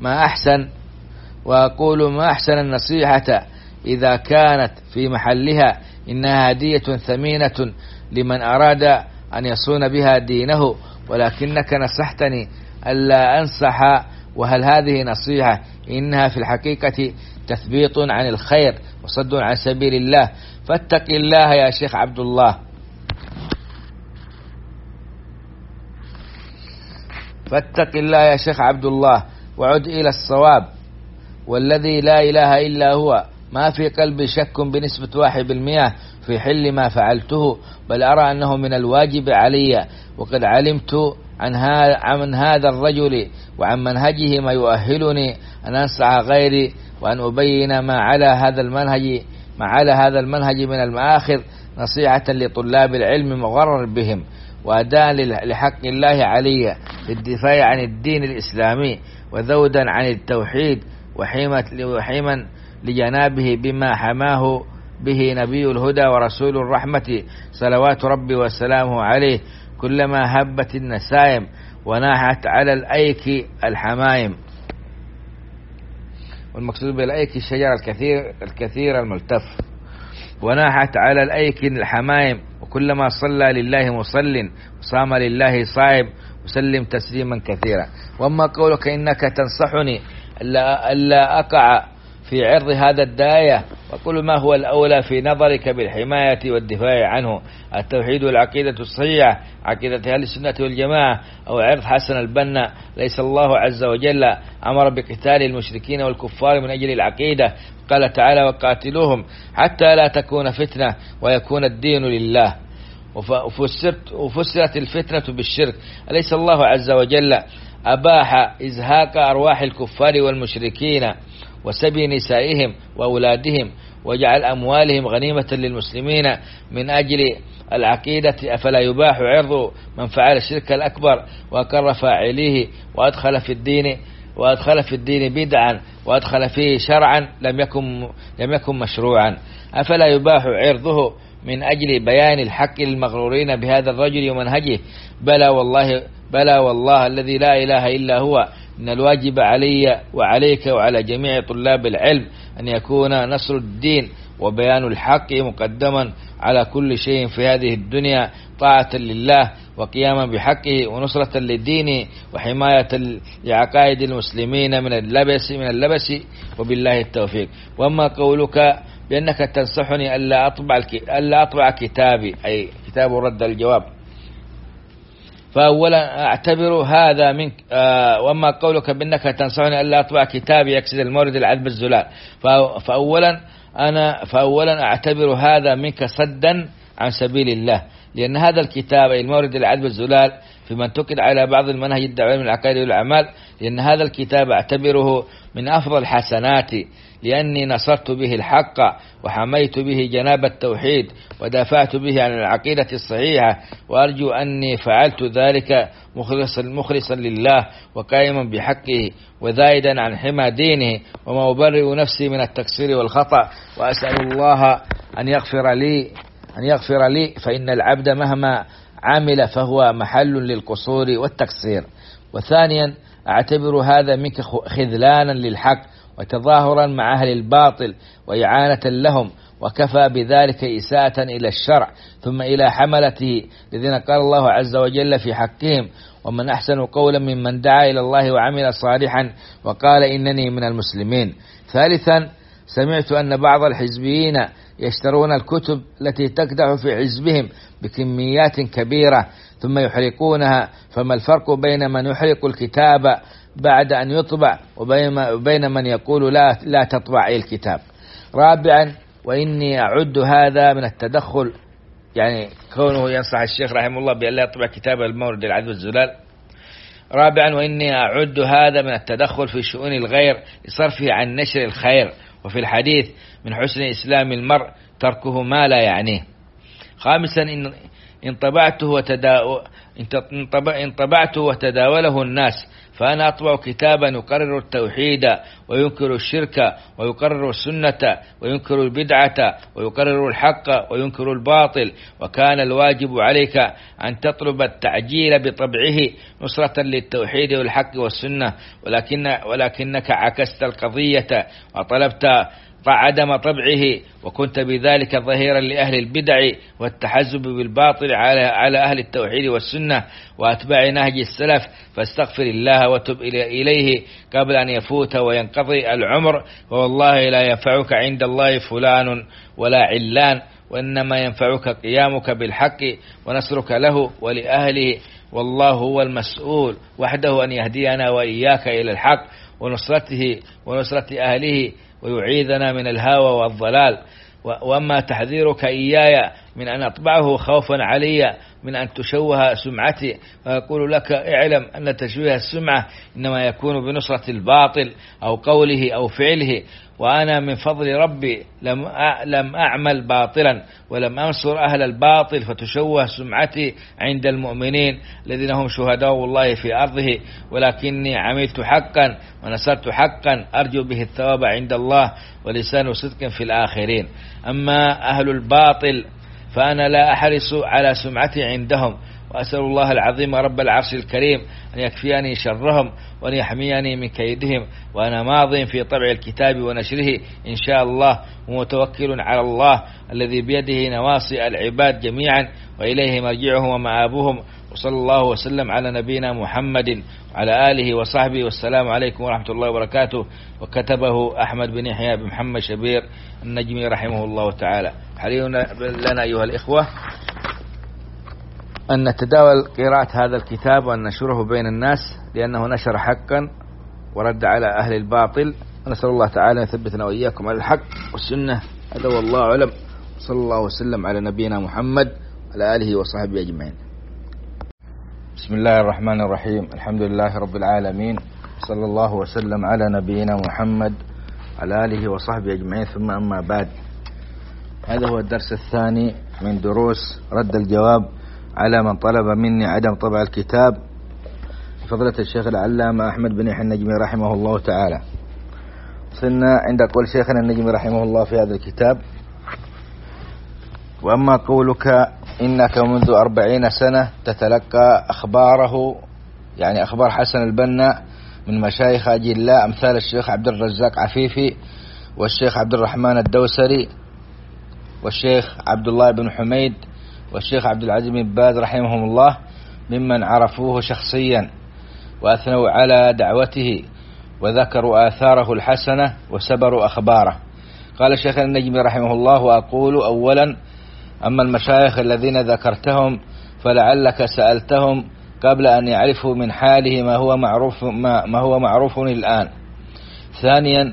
ما أحسن النصيحة إذا كانت في محلها، إنها هدية ثمينة لمن أراد أن يصون بها دينه، ولكنك نصحتني ألا أنصح، وهل هذه نصيحة؟ إنها في الحقيقة تثبيط عن الخير وصد عن سبيل الله، فاتق الله يا شيخ عبد الله، فاتق الله يا شيخ عبد الله، وعد إلى الصواب، والذي لا إله إلا هو، ما في قلبي شك بنسبة 1% في حل ما فعلته، بل أرى أنه من الواجب علي، وقد علمت عن هذا الرجل وعن منهجه ما يؤهلني أن أنصح غيري، وأن أبين ما على هذا المنهج من المآخذ نصيحة لطلاب العلم مغرر بهم، وأداء لحق الله علي للدفاع عن الدين الإسلامي، وذودا عن التوحيد، وحيما لجنابه بما حماه به نبي الهدى ورسول الرحمة صلوات ربي وسلامه عليه، كلما هبت النسائم وناحت على الأيك الحمايم. والمقصود بالأيك الشجر الكثير الملتف، وناحت على الأيك الحمايم، وكلما صلى لله مصل وصام لله صائم وسلم تسليما كثيرا. وأما قولك إنك تنصحني ألا أقع في عرض هذا الداعية، وقل ما هو الأولى في نظرك بالحماية والدفاع عنه، التوحيد والعقيدة الصحيحة، عقيدة أهل السنة والجماعة، أو عرض حسن البنا؟ ليس الله عز وجل أمر بقتال المشركين والكفار من أجل العقيدة؟ قال تعالى: وقاتلوهم حتى لا تكون فتنة ويكون الدين لله. وفسرت الفتنة بالشرك. أليس الله عز وجل أباح إزهاق أرواح الكفار والمشركين وسبي نسائهم وأولادهم وجعل أموالهم غنيمة للمسلمين من أجل العقيدة؟ أفلا يباح عرض من فعل الشرك الأكبر وأقر فاعليه وأدخل في الدين بدعا وأدخل فيه شرعا لم يكن مشروعا؟ أفلا يباح عرضه من أجل بيان الحق للمغرورين بهذا الرجل ومنهجه؟ بلى والله الذي لا إله إلا هو، إن الواجب علي وعليك وعلى جميع طلاب العلم أن يكون نصر الدين وبيان الحق مقدما على كل شيء في هذه الدنيا، طاعة لله وقياما بحقه ونصرة للدين وحماية لعقائد المسلمين من اللبس وبالله التوفيق. وأما قولك بأنك تنصحني ألا أطبع كتابي، أي كتاب رد الجواب، فأولا أعتبر هذا منك. وأما قولك بأنك تنصحني ألا أطبع كتابي يقصد المورد العذب الزلال، فأولا أعتبر هذا منك صدا عن سبيل الله، لأن هذا الكتاب أي المورد العذب الزلال في من تقل على بعض المنهج الدعوي من العقائد والأعمال، لأن هذا الكتاب أعتبره من أفضل الحسنات، لأني نصرت به الحق وحميت به جناب التوحيد ودافعت به عن العقيدة الصحيحة، وأرجو أني فعلت ذلك مخلصا لله وقائما بحقه وزائدا عن حمى دينه، وما أبرئ نفسي من التقصير والخطأ، وأسأل الله أن يغفر لي فإن العبد مهما عمل فهو محل للقصور والتقصير. وثانيا أعتبر هذا منك خذلانا للحق وتظاهرا مع أهل الباطل وإعانة لهم، وكفى بذلك إساءة إلى الشرع ثم إلى حملته، الذين قال الله عز وجل في حقهم: ومن أحسن قولا ممن دعا إلى الله وعمل صالحا وقال إنني من المسلمين. ثالثا سمعت أن بعض الحزبيين يشترون الكتب التي تقدح في حزبهم بكميات كبيرة ثم يحرقونها، فما الفرق بين من يحرق الكتاب بعد أن يطبع وبين من يقول لا تطبع أي الكتاب؟ رابعا وإني أعد هذا من التدخل، يعني كونه ينصح الشيخ رحمه الله بأن لا يطبع كتاب المورد العذب الزلال، رابعا: وإني أعد هذا من التدخل في شؤون الغير لصرفه عن نشر الخير. وفي الحديث: من حسن إسلام المرء تركه ما لا يعنيه. خامسا: إن طبعته وتداوله الناس، فأنا أطبع كتابا يقرر التوحيد وينكر الشرك ويقرر السنة وينكر البدعة ويقرر الحق وينكر الباطل، وكان الواجب عليك أن تطلب التعجيل بطبعه نصرة للتوحيد والحق والسنة، ولكنك عكست القضية وطلبت عدم طبعه، وكنت بذلك ظهيرا لأهل البدع والتحزب بالباطل على أهل التوحيد والسنة وأتباع نهج السلف. فاستغفر الله وتب إليه قبل أن يفوت وينقضي العمر، والله لا ينفعك عند الله فلان ولا علان، وإنما ينفعك قيامك بالحق ونصرك له ولأهله، والله هو المسؤول وحده أن يهدينا وإياك إلى الحق ونصرة أهله ويعيذنا من الهوى والضلال. وأما تحذيرك إياي من أن أطبعه خوفا علي من أن تشوه سمعتي، فأقول لك: اعلم أن تشويه السمعة إنما يكون بنصرة الباطل أو قوله أو فعله، وأنا من فضل ربي لم أعمل باطلا ولم أنصر أهل الباطل فتشوه سمعتي عند المؤمنين الذين هم شهداء الله في أرضه، ولكني عملت حقا ونصرت حقا أرجو به الثواب عند الله ولسان صدق في الآخرين. أما أهل الباطل فأنا لا أحرص على سمعتي عندهم، وأسأل الله العظيم رب العرش الكريم أن يكفيني شرهم وأن يحميني من كيدهم، وأنا ماض في طبع الكتاب ونشره إن شاء الله، ومتوكل على الله الذي بيده نواصي العباد جميعا وإليه مرجعهم ومآبهم. وصلى الله وسلم على نبينا محمد وعلى آله وصحبه، والسلام عليكم ورحمة الله وبركاته. وكتبه أحمد بن يحيى بن محمد شبير النجمي رحمه الله تعالى. حري لنا أيها الإخوة أن نتداول قراءة هذا الكتاب وأن نشره بين الناس، لأنه نشر حقا ورد على أهل الباطل. ونسأل الله تعالى يثبتنا وإياكم على الحق والسنة. هذا والله أعلم. صلى الله وسلم على نبينا محمد وعلى آله وصحبه أجمعين. بسم الله الرحمن الرحيم. الحمد لله رب العالمين، صلى الله وسلم على نبينا محمد وعلى آله وصحبه أجمعين. ثم أما بعد، هذا هو الدرس الثاني من دروس رد الجواب على من طلب مني عدم طبع الكتاب، فضيلة الشيخ العلامة أحمد بن يحيى النجمي رحمه الله تعالى. وصلنا عند قول شيخنا النجمي رحمه الله في هذا الكتاب: وأما قولك إنك منذ 40 سنة تتلقى أخباره، يعني أخبار حسن البنا، من مشايخ أجلاء أمثال الشيخ عبد الرزاق عفيفي والشيخ عبد الرحمن الدوسري والشيخ عبد الله بن حميد والشيخ عبد العزيز بن باز رحمهم الله، ممن عرفوه شخصيا وأثنوا على دعوته وذكروا آثاره الحسنة وسبروا أخباره. قال الشيخ النجمي رحمه الله: وأقول أولا: أما المشايخ الذين ذكرتهم فلعلك سألتهم قبل أن يعرفوا من حاله ما هو معروف الآن. ثانيا: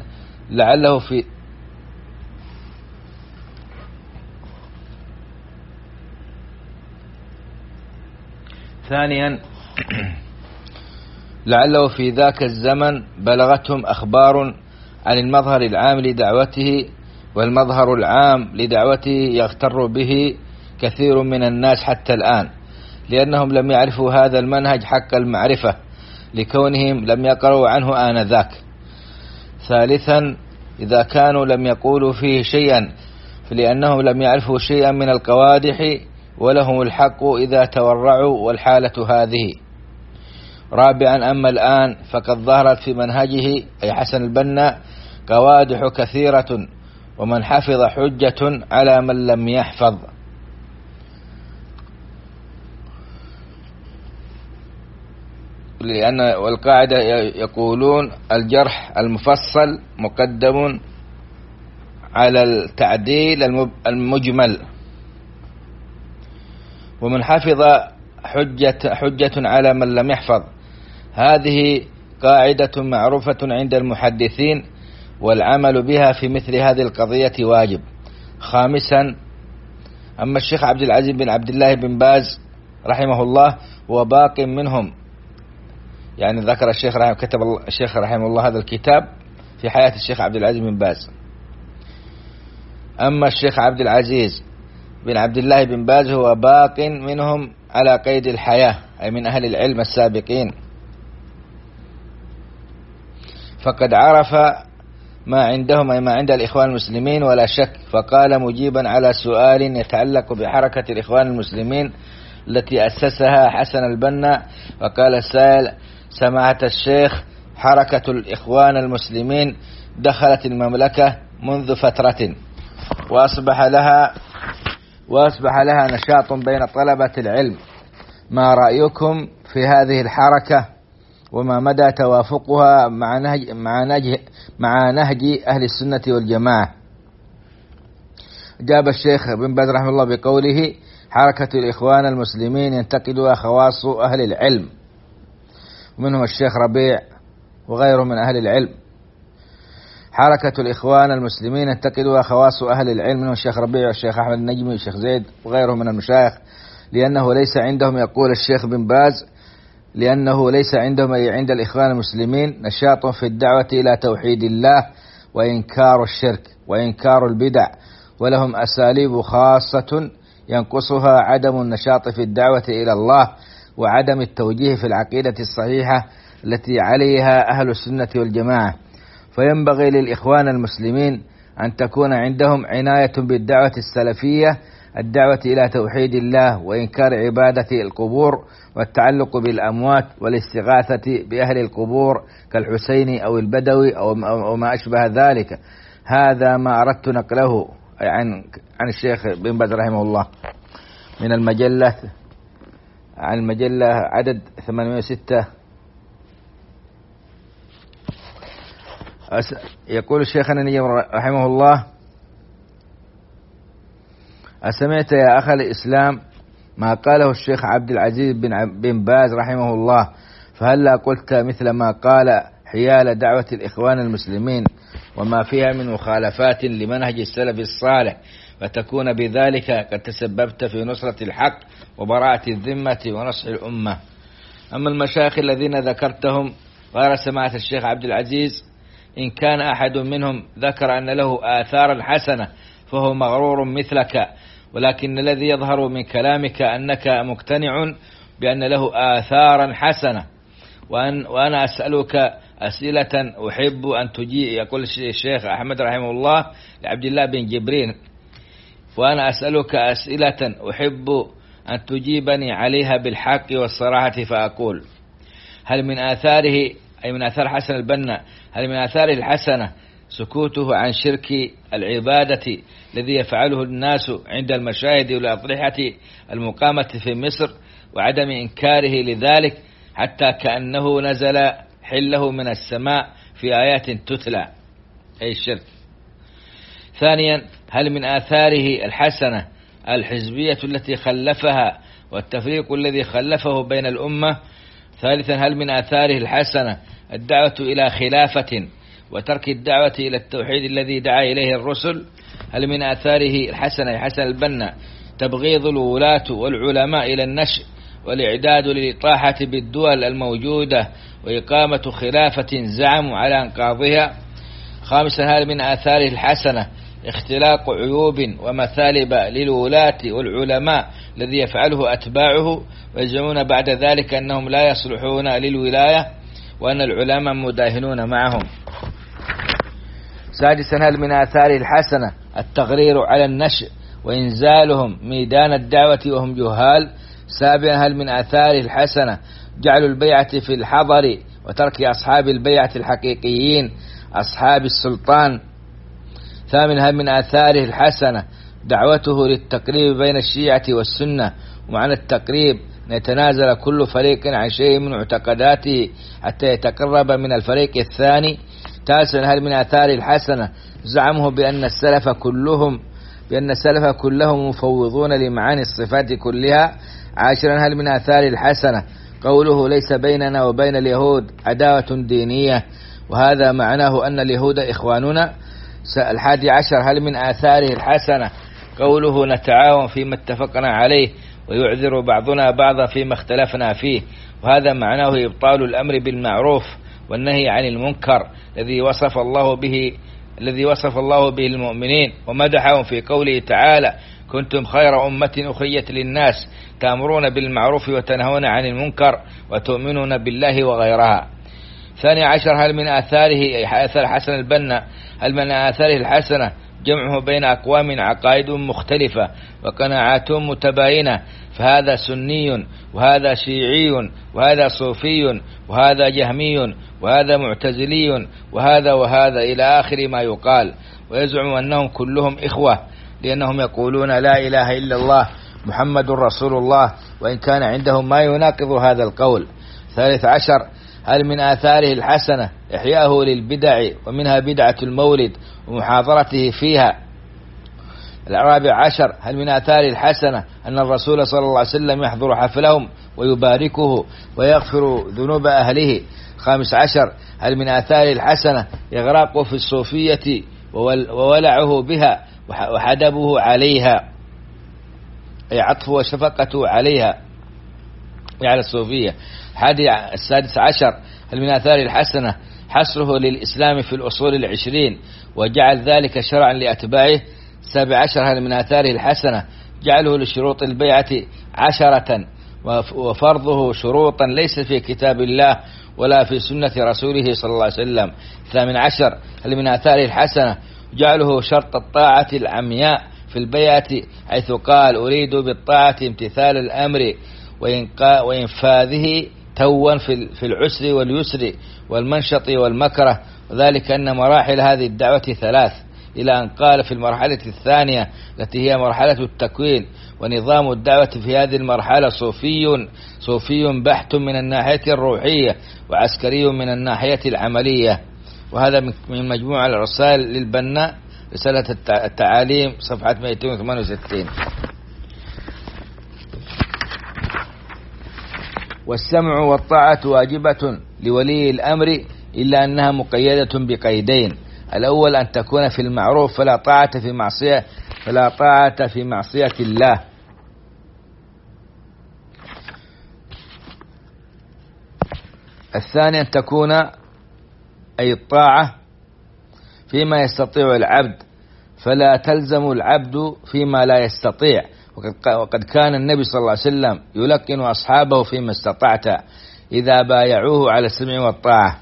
لعله في ذاك الزمن بلغتهم أخبار عن المظهر العام لدعوته، والمظهر العام لدعوته يغتر به كثير من الناس حتى الآن، لأنهم لم يعرفوا هذا المنهج حق المعرفة لكونهم لم يقروا عنه آنذاك. ثالثا: إذا كانوا لم يقولوا فيه شيئا فلأنهم لم يعرفوا شيئا من القوادح، ولهم الحق إذا تورعوا، والحالة هذه. رابعا: أما الآن فقد ظهرت في منهجه أي حسن البنا قوادح كثيرة، ومن حفظ حجة على من لم يحفظ. لأن والقاعدة يقولون: الجرح المفصل مقدم على التعديل المجمل، ومن حفظ حجة على من لم يحفظ. هذه قاعدة معروفة عند المحدثين، والعمل بها في مثل هذه القضية واجب. خامسا: أما الشيخ عبد العزيز بن عبد الله بن باز رحمه الله وباق منهم يعني ذكر الشيخ كتب الشيخ رحمه الله هذا الكتاب في حياة الشيخ عبد العزيز بن باز. أما الشيخ عبد العزيز بن عبد الله بن باز هو باق منهم على قيد الحياة، أي من أهل العلم السابقين، فقد عرف ما عندهم أي ما عند الإخوان المسلمين ولا شك، فقال مجيبا على سؤال يتعلق بحركة الإخوان المسلمين التي أسسها حسن البنا، وقال السائل: سماحة الشيخ، حركة الإخوان المسلمين دخلت المملكة منذ فترة وأصبح لها نشاط بين طلبة العلم، ما رأيكم في هذه الحركة وما مدى توافقها مع نهج أهل السنة والجماعة؟ جاب الشيخ بن باز رحمه الله بقوله: حركة الإخوان المسلمين ينتقدها خواص أهل العلم، ومنهم الشيخ ربيع وغيره من أهل العلم. حركة الإخوان المسلمين ينتقدها خواص أهل العلم، منهم الشيخ ربيع والشيخ أحمد النجمي والشيخ زيد وغيره من المشايخ، لأنه ليس عندهم، يقول الشيخ بن باز، لأنه ليس عندهم أي عند الإخوان المسلمين نشاط في الدعوة إلى توحيد الله وإنكار الشرك وإنكار البدع، ولهم أساليب خاصة ينقصها عدم النشاط في الدعوة إلى الله وعدم التوجيه في العقيدة الصحيحة التي عليها أهل السنة والجماعة. فينبغي للإخوان المسلمين أن تكون عندهم عناية بالدعوة السلفية، الدعوة إلى توحيد الله وإنكار عبادة القبور والتعلق بالأموات والاستغاثة بأهل القبور كالحسين أو البدوي أو ما أشبه ذلك. هذا ما أردت نقله عن الشيخ بن باز رحمه الله من المجلة، عن المجلة عدد 806. يقول الشيخ النجم رحمه الله: أسمعت يا أخ الإسلام ما قاله الشيخ عبد العزيز بن باز رحمه الله، فهلا قلت مثل ما قال حيال دعوة الإخوان المسلمين وما فيها من مخالفات لمنهج السلف الصالح، فتكون بذلك قد تسببت في نصرة الحق وبراءة الذمة ونصح الأمة. أما المشايخ الذين ذكرتهم غير سماحة الشيخ عبد العزيز، إن كان أحد منهم ذكر أن له آثارا حسنة فهو مغرور مثلك، ولكن الذي يظهر من كلامك أنك مقتنع بأن له آثارا حسنة، وأنا أسألك أسئلة أحب أن تجيب. يقول الشيخ أحمد رحمه الله لعبد الله بن جبرين: وأنا أسألك أسئلة أحب أن تجيبني عليها بالحق والصراحة، فأقول: هل من آثاره، أي من آثار حسن البنا، هل من آثاره الحسنة سكوته عن شرك العبادة الذي يفعله الناس عند المشاهد والأضرحة المقامة في مصر، وعدم إنكاره لذلك حتى كأنه نزل حله من السماء في آيات تتلى، أي الشرك؟ ثانيا: هل من آثاره الحسنة الحزبية التي خلفها والتفريق الذي خلفه بين الأمة؟ ثالثا: هل من آثاره الحسنة الدعوة إلى خلافة وترك الدعوة إلى التوحيد الذي دعا إليه الرسل؟ هل من آثاره الحسنة حسن البنا تبغيض الولاة والعلماء إلى النشء والإعداد للإطاحة بالدول الموجودة وإقامة خلافة زعموا على أنقاضها؟ خامسا: هل من آثاره الحسنة اختلاق عيوب ومثالب للولاة والعلماء الذي يفعله أتباعه ويزعمون بعد ذلك أنهم لا يصلحون للولاية وأن العلماء مداهنون معهم؟ سادسا: هل من آثاره الحسنة التغرير على النشء وإنزالهم ميدان الدعوة وهم جهال؟ سابعا: هل من آثاره الحسنة جعل البيعة في الحضر وترك أصحاب البيعة الحقيقيين أصحاب السلطان؟ ثامنا: هل من آثاره الحسنة دعوته للتقريب بين الشيعة والسنة، ومعنى التقريب يتنازل كل فريق عن شيء من معتقداته حتى يتقرب من الفريق الثاني؟ تاسعا: هل من آثاره الحسنة زعمه بأن السلف كلهم مفوضون لمعاني الصفات كلها؟ عاشرا: هل من آثاره الحسنة قوله ليس بيننا وبين اليهود عداوة دينية وهذا معناه أن اليهود إخواننا؟ 11: هل من آثاره الحسنة قوله نتعاون فيما اتفقنا عليه ويعذر بعضنا بعضا فيما اختلفنا فيه، وهذا معناه إبطال الأمر بالمعروف والنهي عن المنكر الذي وصف الله به المؤمنين ومدحهم في قوله تعالى: كنتم خير أمة أخرجت للناس تأمرون بالمعروف وتنهون عن المنكر وتؤمنون بالله وغيرها. 12. هل من آثاره آثار حسن البنا هل من آثاره الحسنة جمعه بين أقوام عقائد مختلفة وقناعات متباينة، فهذا سني وهذا شيعي وهذا صوفي وهذا جهمي وهذا معتزلي وهذا إلى آخر ما يقال، ويزعم أنهم كلهم إخوة لأنهم يقولون لا إله إلا الله محمد رسول الله، وإن كان عندهم ما يناقض هذا القول. 13. هل من آثاره الحسنة إحياءه للبدع ومنها بدعة المولد ومحاضرته فيها. 14. هل من آثاره الحسنة أن الرسول صلى الله عليه وسلم يحضر حفلهم ويباركه ويغفر ذنوب أهله. 15. هل من آثاره الحسنة إغراقه في الصوفية وولعه بها وحدبه عليها، أي عطفه وشفقته عليها على الصوفية. 16. هل من آثار الحسنة حصره للإسلام في الأصول 20 وجعل ذلك شرعا لأتباعه. 17. هل من آثاره الحسنة جعله لشروط البيعة 10 وفرضه شروطا ليس في كتاب الله ولا في سنة رسوله صلى الله عليه وسلم. 18. هل من آثاره الحسنة جعله شرط الطاعة العمياء في البيعة، حيث قال: أريد بالطاعة امتثال الأمر وإنفاذه توا في العسر واليسر والمنشط والمكره، وذلك أن مراحل هذه الدعوة 3، إلى أن قال: في المرحلة الثانية التي هي مرحلة التكوين، ونظام الدعوة في هذه المرحلة صوفي بحت من الناحية الروحية وعسكري من الناحية العملية. وهذا من مجموعة الرسائل للبنا، رسالة التعاليم، صفحة 268. والسمع والطاعة واجبة لولي الأمر إلا أنها مقيدة بقيدين: الأول أن تكون في المعروف فلا طاعة في معصية الله. الثاني أن تكون أي الطاعة فيما يستطيع العبد فلا تلزم العبد فيما لا يستطيع، وقد كان النبي صلى الله عليه وسلم يلقن أصحابه فيما استطعت إذا بايعوه على السمع والطاعة.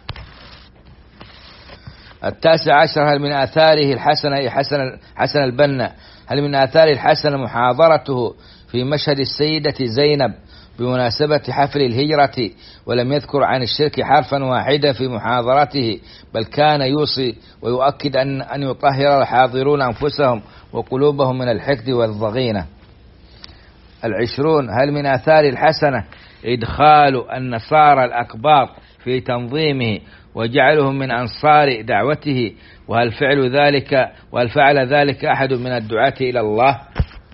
19. هل من آثاره الحسنة حسن البنا هل من آثاره الحسنة محاضرته في مشهد السيدة زينب بمناسبة حفل الهجرة، ولم يذكر عن الشرك حرفا واحدا في محاضرته، بل كان يوصي ويؤكد أن يطهر الحاضرون أنفسهم وقلوبهم من الحقد والضغينة. 20. هل من آثار الحسنة إدخال النصارى الأقباط في تنظيمه وجعلهم من أنصار دعوته، وهل فعل ذلك أحد من الدعاة إلى الله؟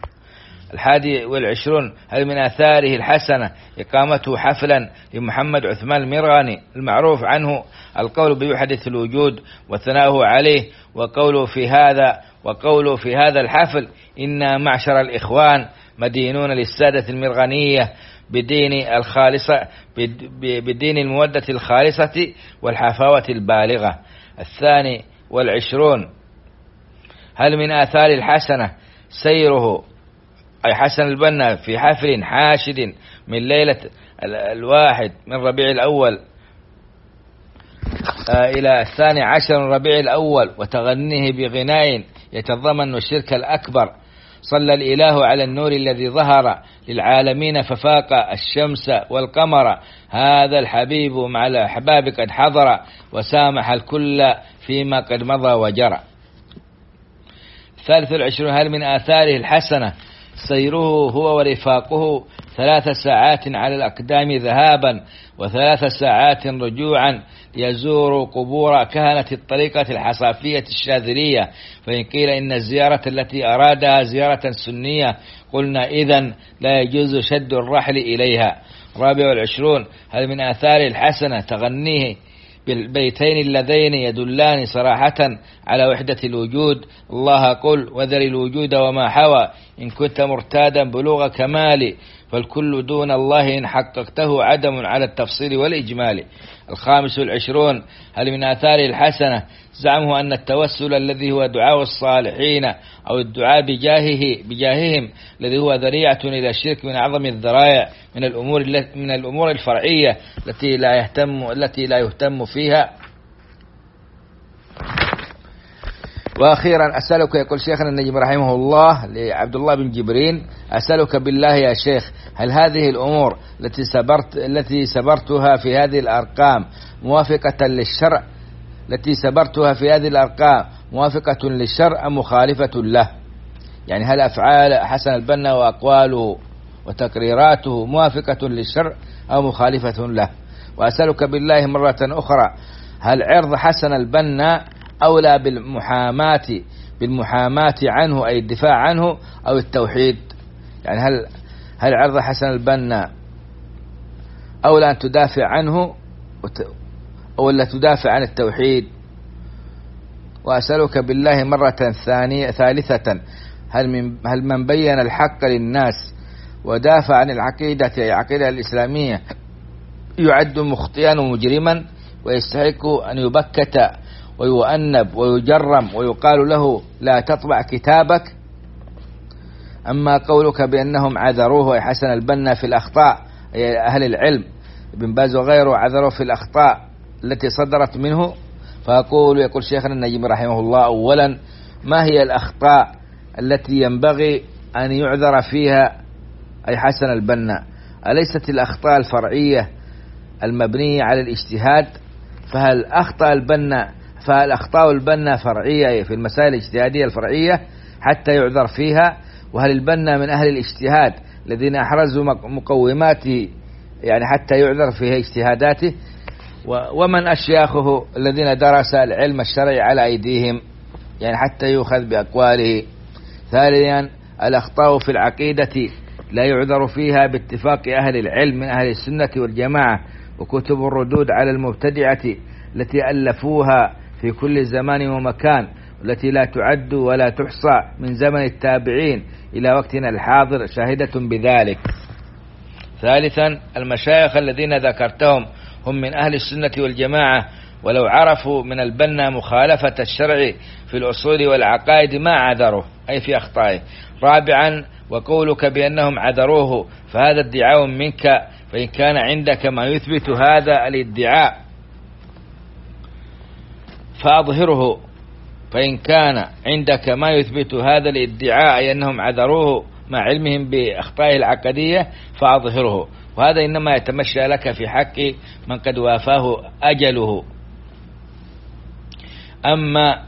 21. هل من آثاره الحسنة إقامته حفلا لمحمد عثمان المرغني المعروف عنه القول بوحدة الوجود وثناؤه عليه، وقوله في هذا الحفل: إنا معشر الإخوان مدينون للسادة المرغنية بدين المودة الخالصة والحفاوة البالغة. 22. هل من آثار الحسنة سيره أي حسن البنا في حفل حاشد من ليلة 1 من ربيع الأول إلى 12 من ربيع الأول وتغنيه بغناء يتضمن الشرك الأكبر: صلى الإله على النور الذي ظهر للعالمين ففاق الشمس والقمر، هذا الحبيب مع الأحباب قد حضر وسامح الكل فيما قد مضى وجرى. 23. هل من آثاره الحسنة سيره هو ورفاقه 3 ساعات على الأقدام ذهابا و3 ساعات رجوعا يزور قبور كهنة الطريقة الحصافية الشاذلية، فإن قيل إن الزيارة التي أرادها زيارة سنية قلنا إذن لا يجوز شد الرحل إليها. 24. هل من آثار الحسنة تغنيه بالبيتين اللذين يدلان صراحة على وحدة الوجود. الله قل وذر الوجود وما حوى إن كنت مرتادا بلوغ كمال، فالكل دون الله إن حققته عدم على التفصيل والإجمال. 25 هل من آثار الحسنة زعمه أن التوسل الذي هو دعاء الصالحين أو الدعاء بجاههم الذي هو ذريعة إلى الشرك من أعظم الذرائع من الأمور الفرعية التي لا يهتم فيها. وأخيرا أسألك، يقول شيخنا النجم رحمه الله لعبد الله بن جبرين: أسألك بالله يا شيخ، هل هذه الأمور التي سبرتها في هذه الأرقام موافقة للشرع موافقة للشرع أم مخالفة له؟ يعني هل أفعال حسن البنا وأقواله وتقريراته موافقة للشرع أو مخالفة له؟ وأسألك بالله مرة أخرى: هل عرض حسن البنا أولى بالمحاماة عنه أي الدفاع عنه أو التوحيد؟ يعني هل عرض حسن البنا أولى أن تدافع عنه أو لا تدافع عن التوحيد؟ وأسألك بالله مرة ثالثة: هل من بين الحق للناس ودافع عن العقيدة الإسلامية يعد مخطئا ومجرما ويستحق أن يبكت ويؤنب ويجرم ويقال له لا تطبع كتابك؟ أما قولك بأنهم عذروه أي حسن البنا في الأخطاء، أي أهل العلم ابن باز وغيره عذروه في الأخطاء التي صدرت منه، فأقول، يقول شيخنا النجم رحمه الله: أولا، ما هي الأخطاء التي ينبغي أن يعذر فيها أي حسن البنا؟ أليست الأخطاء الفرعية المبنية على الاجتهاد؟ فهل أخطاء البنا فرعية في المسائل الاجتهادية الفرعية حتى يعذر فيها؟ وهل البنا من أهل الاجتهاد الذين أحرزوا مقوماته يعني حتى يعذر فيها اجتهاداته؟ ومن أشياخه الذين درس العلم الشرعي على أيديهم يعني حتى يؤخذ بأقواله؟ ثانيا، الأخطاء في العقيدة لا يعذر فيها باتفاق أهل العلم من أهل السنة والجماعة وكتب الردود على المبتدعة التي ألفوها في كل زمان ومكان، والتي لا تعد ولا تحصى من زمن التابعين إلى وقتنا الحاضر شاهدة بذلك. ثالثا، المشايخ الذين ذكرتهم هم من أهل السنة والجماعة ولو عرفوا من البنا مخالفة الشرع في الأصول والعقائد ما عذروه أي في أخطائه. رابعا، وقولك بأنهم عذروه فهذا ادعاء منك، فإن كان عندك ما يثبت هذا الادعاء فأظهره، أي أنهم عذروه مع علمهم بأخطائه العقدية فأظهره، وهذا إنما يتمشى لك في حق من قد وافاه أجله. أما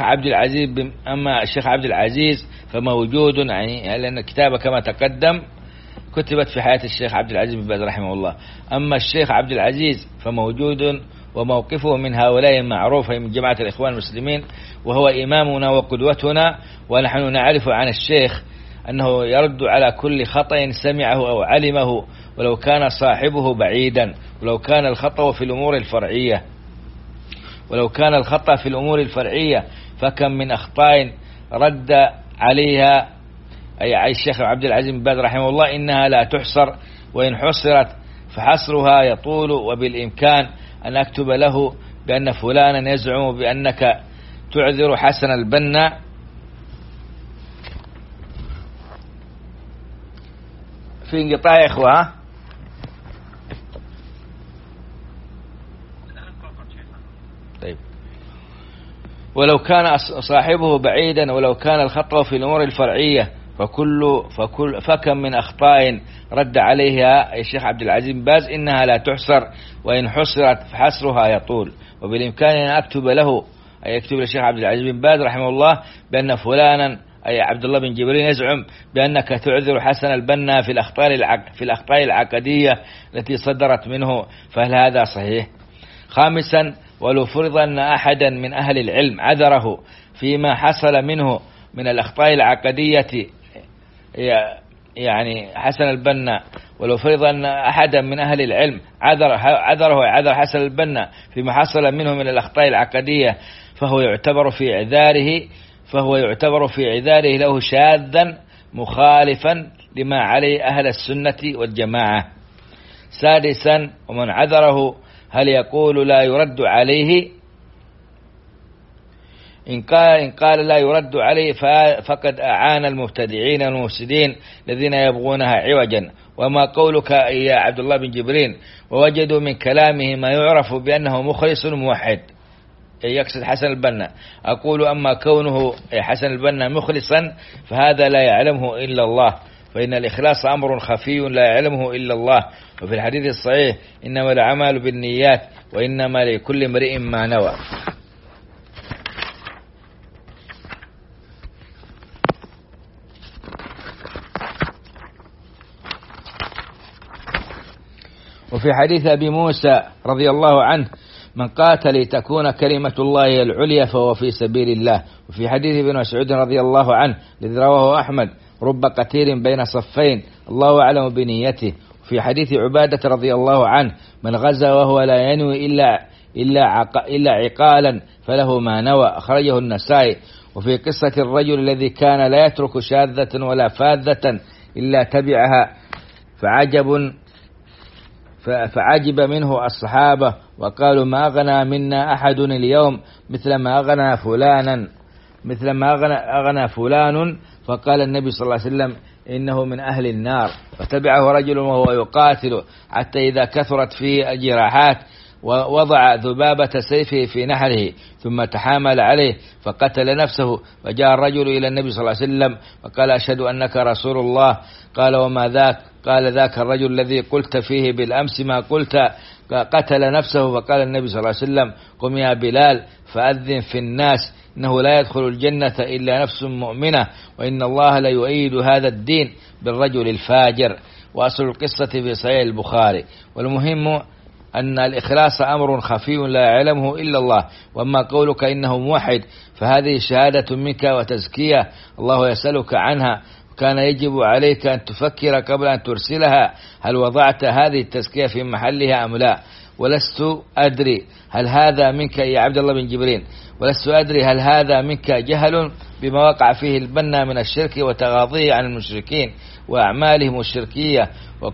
الشيخ عبد العزيز فموجود، يعني لأن الكتابة كما تقدم كتبت في حياة الشيخ عبد العزيز بن باز رحمه الله. أما الشيخ عبد العزيز فموجود وموقفه من هؤلاء معروف من جماعة الإخوان المسلمين، وهو إمامنا وقدوتنا، ونحن نعرف عن الشيخ أنه يرد على كل خطأ سمعه أو علمه ولو كان صاحبه بعيدا، ولو كان الخطأ في الأمور الفرعية فكم من أخطاء رد عليها أي الشيخ عبد العزيز بن باز رحمه الله إنها لا تحصر، وإن حصرت فحصرها يطول، وبالإمكان أن أكتب له بأن فلانا يزعم بأنك تعذر حسن البنا في انقطاع إخوة. طيب، ولو كان صاحبه بعيدا ولو كان الخطأ في الأمور الفرعية فكم من أخطاء رد عليها الشيخ عبد العزيز بن باز إنها لا تحصر، وإن حصرت فحصرها يطول، وبالإمكان أن أكتب له أي يكتب للشيخ عبد العزيز بن باز رحمه الله بأن فلانا أي عبد الله بن جبرين يزعم بأنك تعذر حسن البنا في الأخطاء العقدية التي صدرت منه، فهل هذا صحيح؟ خامسا، ولو فرض أن أحدا من أهل العلم عذره فيما حصل منه من الأخطاء العقدية يعني حسن البنا، ولو فرض أن أحدا من أهل العلم عذر حسن البنا فيما حصل منه من الأخطاء العقدية، فهو يعتبر في عذاره له شاذا مخالفا لما عليه أهل السنة والجماعة. سادسا، ومن عذره هل يقول لا يرد عليه؟ إن قال لا يرد عليه فقد أعان المبتدعين والمفسدين الذين يبغونها عوجا. وما قولك يا عبد الله بن جبرين ووجدوا من كلامه ما يعرف بأنه مخلص موحد، يقصد حسن البنا. أقول أما كونه حسن البنا مخلصا فهذا لا يعلمه إلا الله، فإن الإخلاص أمر خفي لا يعلمه إلا الله. وفي الحديث الصحيح إنما الأعمال بالنيات وإنما لكل امرئ ما نوى. وفي حديث أبي موسى رضي الله عنه من قاتل لتكون كلمة الله العليا فهو في سبيل الله. وفي حديث ابن مسعود رضي الله عنه الذي رواه أحمد رب قتيل بين صفين الله أعلم بنيته. وفي حديث عبادة رضي الله عنه من غزا وهو لا ينوي إلا عقالا فله ما نوى، أخرجه النسائي. وفي قصة الرجل الذي كان لا يترك شاذة ولا فاذة إلا تبعها فعجب منه الصحابة وقالوا ما أغنى منا أحد اليوم مثل ما أغنى فلان. فقال النبي صلى الله عليه وسلم إنه من أهل النار. فتبعه رجل وهو يقاتل حتى إذا كثرت فيه الجراحات ووضع ذبابة سيفه في نحره ثم تحامل عليه فقتل نفسه. فجاء الرجل إلى النبي صلى الله عليه وسلم فقال أشهد أنك رسول الله. قال وما ذاك؟ قال ذاك الرجل الذي قلت فيه بالأمس ما قلت، قتل نفسه. فقال النبي صلى الله عليه وسلم قم يا بلال فأذن في الناس إنه لا يدخل الجنة إلا نفس مؤمنة وإن الله لا يؤيد هذا الدين بالرجل الفاجر. وأصل القصة في صحيح البخاري. والمهم أن الإخلاص أمر خفي لا يعلمه إلا الله. وأما قولك إنه موحد فهذه شهادة منك وتزكية الله يسألك عنها، كان يجب عليك أن تفكر قبل أن ترسلها هل وضعت هذه التزكية في محلها أم لا. ولست أدري هل هذا منك يا عبد الله بن جبرين، ولست أدري هل هذا منك جهل بما وقع فيه البنا من الشرك وتغاضيه عن المشركين وأعمالهم الشركية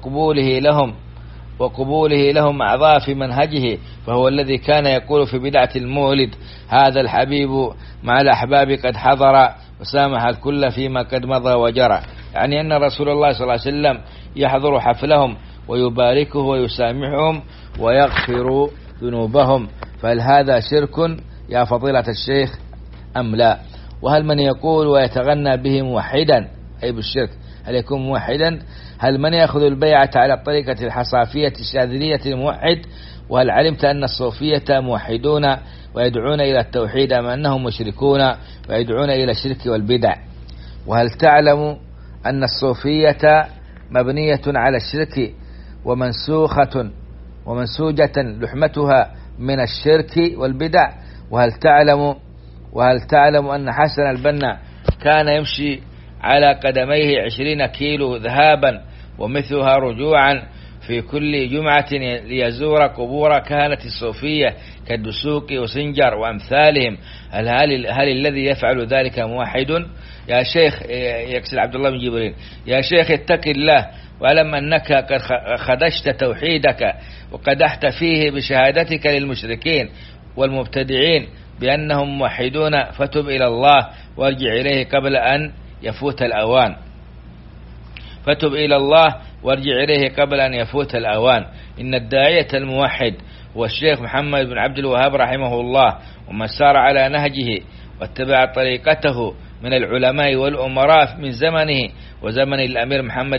وقبوله لهم أعضاء في منهجه، فهو الذي كان يقول في بدعة المولد هذا الحبيب مع الأحباب قد حضر وسامح الكل فيما قد مضى وجرى، يعني أن رسول الله صلى الله عليه وسلم يحضر حفلهم ويباركه ويسامحهم ويغفر ذنوبهم. فهل هذا شرك يا فضيلة الشيخ أم لا؟ وهل من يقول ويتغنى به موحدا أي بالشرك هل يكون موحدا؟ هل من يأخذ البيعة على الطريقة الحصافية الشاذلية الموحد؟ وهل علمت أن الصوفية موحدون ويدعون إلى التوحيد أم أنهم مشركون ويدعون إلى الشرك والبدع؟ وهل تعلم أن الصوفية مبنية على الشرك ومنسوجة لحمتها من الشرك والبدع؟ وهل تعلم أن حسن البنا كان يمشي على قدميه 20 كيلو ذهابا ومثلها رجوعا في كل جمعة ليزور قبور كهنة الصوفية كالدسوق وسنجر وأمثالهم؟ هل الذي يفعل ذلك موحد؟ يا شيخ، يقصد عبد الله بن جبرين، يا شيخ اتق الله واعلم أنك قد خدشت توحيدك وقدحت فيه بشهادتك للمشركين والمبتدعين بأنهم موحدون، فتب إلى الله وارجع إليه قبل أن يفوت الأوان. إن الداعية الموحد هو الشيخ محمد بن عبد الوهاب رحمه الله، ومن سار على نهجه واتبع طريقته من العلماء والأمراء من زمنه وزمن الأمير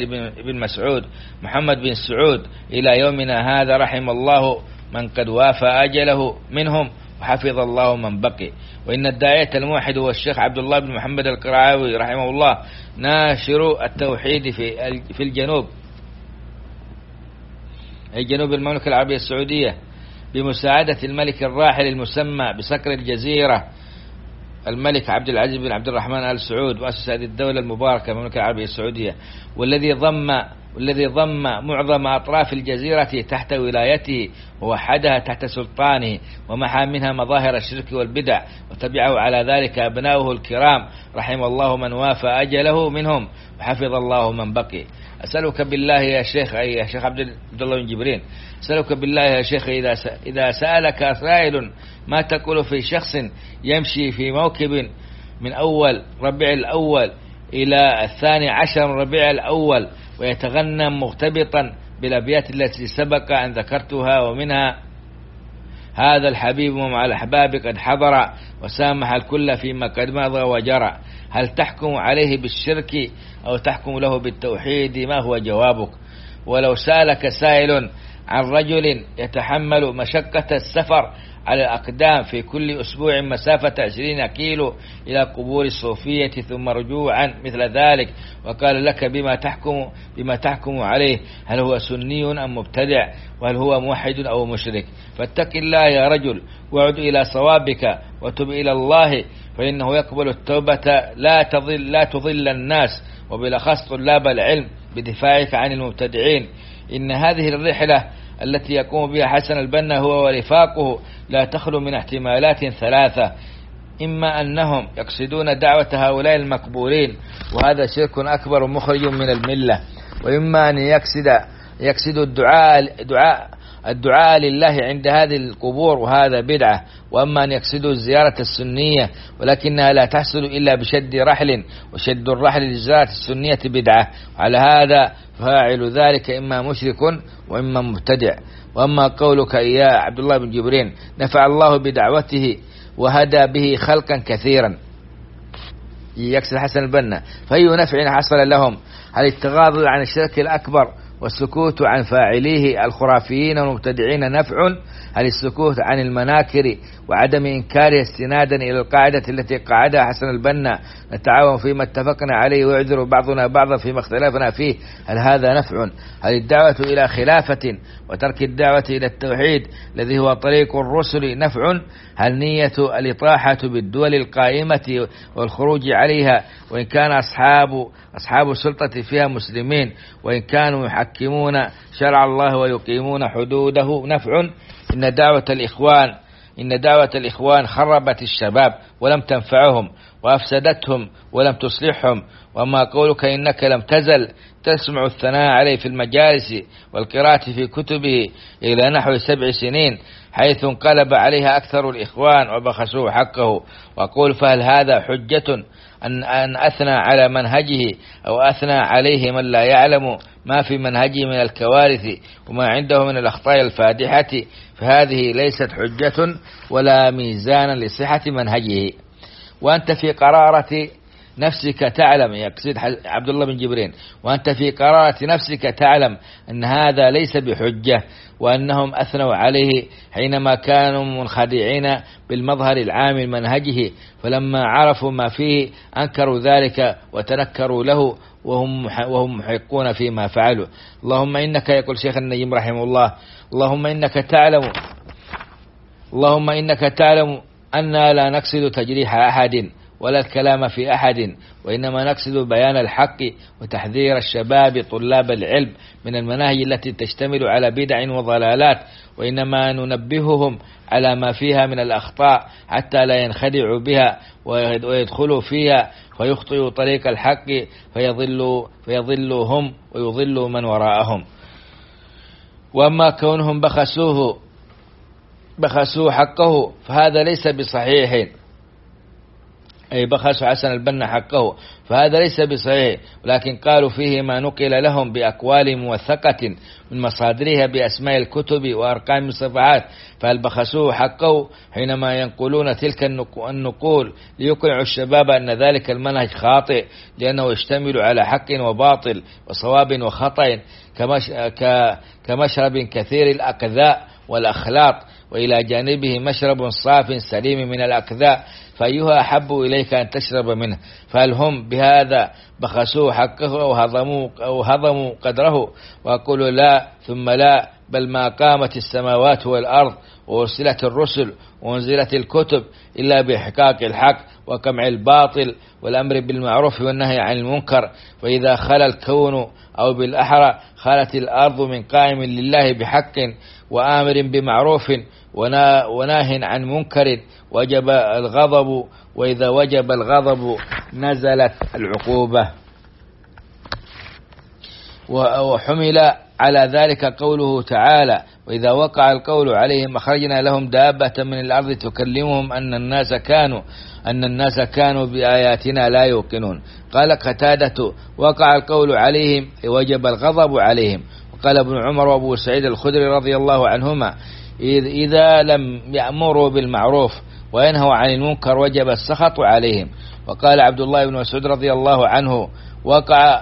محمد بن سعود إلى يومنا هذا، رحم الله من قد وافى أجله منهم وحفظ الله من بقي. وإن الداعية الموحد هو الشيخ عبد الله بن محمد القرعاوي رحمه الله، ناشر التوحيد في الجنوب، أي جنوب المملكة العربية السعودية، بمساعدة الملك الراحل المسمى بصقر الجزيرة الملك عبد العزيز بن عبد الرحمن آل سعود مؤسس هذه الدولة المباركة المملكة العربية السعودية، والذي ضم معظم أطراف الجزيرة تحت ولايته ووحدها تحت سلطانه، ومحى منها مظاهر الشرك والبدع، وتبعه على ذلك أبناؤه الكرام، رحم الله من وافى أجله منهم وحفظ الله من بقي. أسألك بالله يا شيخ، أي يا شيخ عبد الله بن جبرين، أسألك بالله يا شيخ إذا سألك سائل ما تقول في شخص يمشي في موكب من أول ربيع الأول إلى 12 ربيع الأول ويتغنم مغتبطا بالأبيات التي سبق أن ذكرتها، ومنها: هذا الحبيب مع الأحباب قد حضر وسامح الكل فيما قد مضى وجرى، هل تحكم عليه بالشرك أو تحكم له بالتوحيد؟ ما هو جوابك؟ ولو سألك سائل عن رجل يتحمل مشقة السفر على الأقدام في كل أسبوع مسافة 20 كيلو إلى قبور الصوفية ثم رجوعا مثل ذلك، وقال لك بما تحكم عليه، هل هو سني أم مبتدع؟ وهل هو موحد أو مشرك؟ فاتق الله يا رجل وعد إلى صوابك وتب إلى الله، فإنه يقبل التوبة لا تضل الناس، وبالأخص طلاب العلم، بدفاعك عن المبتدعين. إن هذه الرحلة التي يقوم بها حسن البنا هو ورفاقه لا تخلو من احتمالات ثلاثة: إما أنهم يقصدون دعوة هؤلاء المقبورين وهذا شرك أكبر مخرج من الملة، وإما أن يقصد الدعاء لله عند هذه القبور وهذا بدعة، وأما أن يقصدوا الزيارة السنية ولكنها لا تحصل إلا بشد رحل، وشد الرحل للزيارة السنية بدعة، وعلى هذا فاعل ذلك إما مشرك وإما مبتدع. وأما قولك يا عبد الله بن جبرين نفع الله بدعوته وهدى به خلقا كثيرا، يقصد حسن البنا، فأي نفع حصل لهم؟ هل التغاضي عن الشرك الأكبر والسكوت عن فاعليه الخرافيين والمبتدعين نفع؟ هل السكوت عن المناكر وعدم إنكاره استنادا إلى القاعدة التي قعدها حسن البنا: نتعاون فيما اتفقنا عليه ويعذر بعضنا بعضا فيما اختلفنا فيه، هل هذا نفع؟ هل الدعوة إلى خلافة وترك الدعوة إلى التوحيد الذي هو طريق الرسل نفع؟ هل نية الإطاحة بالدول القائمة والخروج عليها وإن كان أصحاب السلطة فيها مسلمين وإن كانوا يحكمون شرع الله ويقيمون حدوده نفع؟ إن دعوة الإخوان خربت الشباب ولم تنفعهم وأفسدتهم ولم تصلحهم. وما قولك إنك لم تزل تسمع الثناء عليه في المجالس والقراءة في كتبه إلى نحو 7 سنين، حيث انقلب عليها أكثر الإخوان وبخسوه حقه، وأقول فهل هذا حجة أن أثنى على منهجه أو أثنى عليه من لا يعلم ما في منهجه من الكوارث وما عنده من الأخطاء الفادحة؟ فهذه ليست حجة ولا ميزانا لصحة منهجه. وأنت في قرارة نفسك تعلم، يقصد عبد الله بن جبرين، وأنت في قرارة نفسك تعلم أن هذا ليس بحجة، وأنهم أثنوا عليه حينما كانوا منخدعين بالمظهر العام من منهجه، فلما عرفوا ما فيه أنكروا ذلك وتنكروا له وهم محقون فيما فعلوا. اللهم إنك، يقول شيخ النجم رحمه الله، اللهم إنك تعلم أننا لا نقصد تجريح أحد ولا الكلام في أحد، وإنما نقصد بيان الحق وتحذير الشباب طلاب العلم من المناهج التي تشتمل على بدع وضلالات، وإنما ننبههم على ما فيها من الأخطاء حتى لا ينخدعوا بها ويدخلوا فيها فيخطئوا طريق الحق فيضلوا هم ويضلوا من وراءهم. وأما كونهم بخسوه حقه فهذا ليس بصحيح، أي بخسوا حسن البنا حقه، فهذا ليس بصحيح، ولكن قالوا فيه ما نقل لهم بأقوال موثقة من مصادرها بأسماء الكتب وأرقام الصفحات، فهل بخسوه حقه حينما ينقلون تلك النقول ليقنعوا الشباب أن ذلك المنهج خاطئ لأنه يشتمل على حق وباطل وصواب وخطأ كمشرب كثير الأقذاء والأخلاط، وإلى جانبه مشرب صاف سليم من الأقذاء، فأيها أحب إليك أن تشرب منه؟ فهل هم بهذا بخسوه حقه أو هضموا قدره؟ وأقول لا ثم لا، بل ما قامت السماوات والأرض وأرسلت الرسل وأنزلت الكتب إلا بإحقاق الحق وقمع الباطل والأمر بالمعروف والنهي عن المنكر. وإذا خلا الكون أو بالأحرى خلت الأرض من قائم لله بحق وآمر بمعروف وناه عن منكر وجب الغضب، وإذا وجب الغضب نزلت العقوبة. وحمل على ذلك قوله تعالى: وإذا وقع القول عليهم أخرجنا لهم دابة من الأرض تكلمهم أن الناس كانوا بآياتنا لا يوقنون. قال قتادة: وقع القول عليهم وجب الغضب عليهم. وقال ابن عمر وأبو سعيد الخدري رضي الله عنهما: إذا لم يأمروا بالمعروف وينهوا عن المنكر وجب السخط عليهم. وقال عبد الله بن مسعود رضي الله عنه: وقع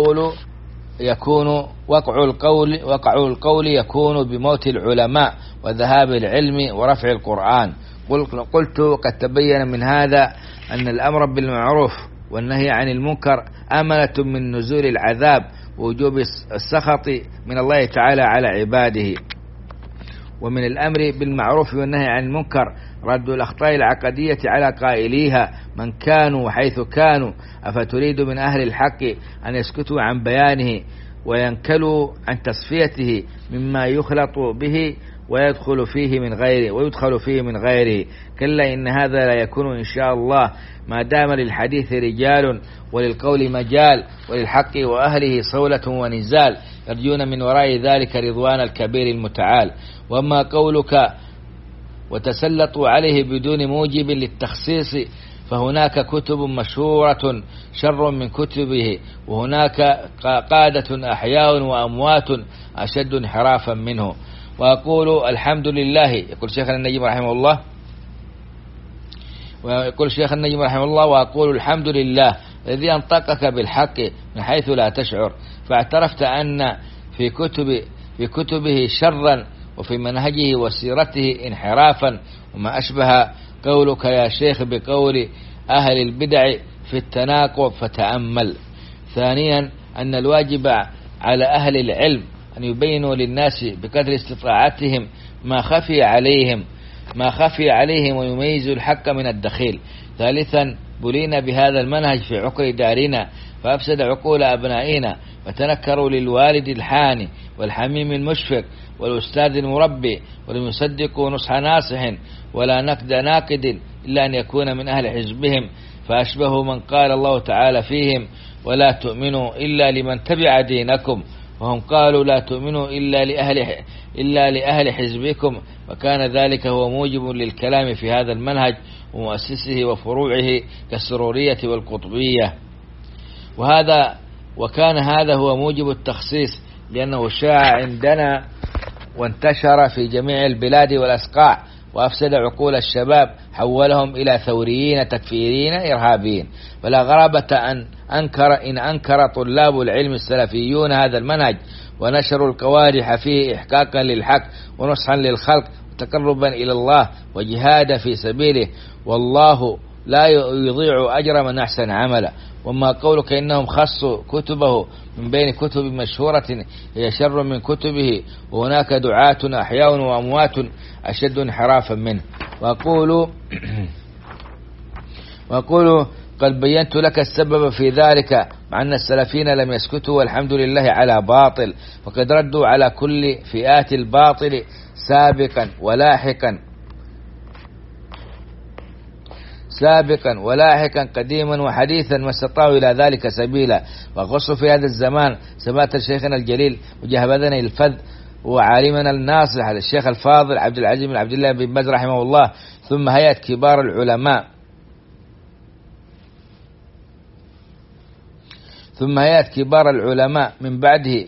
القول يكون بموت العلماء وذهاب العلم ورفع القرآن. قلت: قد تبين من هذا أن الأمر بالمعروف والنهي عن المنكر أمنة من نزول العذاب ووجوب السخط من الله تعالى على عباده. ومن الأمر بالمعروف والنهي عن المنكر رد الأخطاء العقدية على قائليها من كانوا وحيث كانوا. أفتريد من أهل الحق أن يسكتوا عن بيانه وينكلوا عن تصفيته مما يخلط به ويدخل فيه من غيره؟ كلا إن هذا لا يكون إن شاء الله ما دام للحديث رجال وللقول مجال وللحق وأهله صولة ونزال يرجون من وراء ذلك رضوان الكبير المتعال. وما قولك وتسلطوا عليه بدون موجب للتخصيص فهناك كتب مشهورة شر من كتبه، وهناك قادة أحياء وأموات أشد انحرافا منه. وأقول الحمد لله، يقول شيخنا النجم رحمه الله، وأقول الحمد لله الذي أنطقك بالحق من حيث لا تشعر، فاعترفت أن في كتبه شرا وفي منهجه وسيرته انحرافا، وما أشبه قولك يا شيخ بقول أهل البدع في التناقض فتأمل. ثانيا أن الواجب على أهل العلم أن يبينوا للناس بقدر استطاعتهم ما خفي عليهم ويميزوا الحق من الدخيل. ثالثا بلينا بهذا المنهج في عقر دارنا فأفسد عقول أبنائنا، فتنكروا للوالد الحاني والحميم المشفق والأستاذ المربي، ولم يصدقوا نصح ناصح ولا نقد ناقد إلا أن يكون من أهل حزبهم، فأشبهوا من قال الله تعالى فيهم: ولا تؤمنوا إلا لمن تبع دينكم، وهم قالوا لا تؤمنوا إلا لأهل حزبكم، وكان ذلك هو موجب للكلام في هذا المنهج ومؤسسه وفروعه كالسرورية والقطبية. وكان هذا هو موجب التخصيص، لأنه شاع عندنا وانتشر في جميع البلاد والأسقاع، وأفسد عقول الشباب، حولهم إلى ثوريين تكفيرين إرهابيين. فلا غرابة إن أنكر طلاب العلم السلفيون هذا المنهج ونشروا القوارح فيه إحقاقا للحق ونصحا للخلق وتقربا إلى الله وجهادا في سبيله، والله لا يضيع أجر من أحسن عملا. وما قولك إنهم خصوا كتبه من بين كتب مشهورة هي شر من كتبه، وهناك دعاة أحياء وأموات أشد انحرافا منه. وأقول قد بينت لك السبب في ذلك، مع أن السلفين لم يسكتوا والحمد لله على باطل، وقد ردوا على كل فئات الباطل سابقا ولاحقا قديما وحديثا، ما استطاعوا إلى ذلك سبيلا. وخصوا في هذا الزمان سمات شيخنا الجليل وجهبذنا الفذ وعالمنا الناصح الشيخ الفاضل عبد العزيز بن عبد الله بن باز رحمه الله، ثم هيئة كبار العلماء من بعده،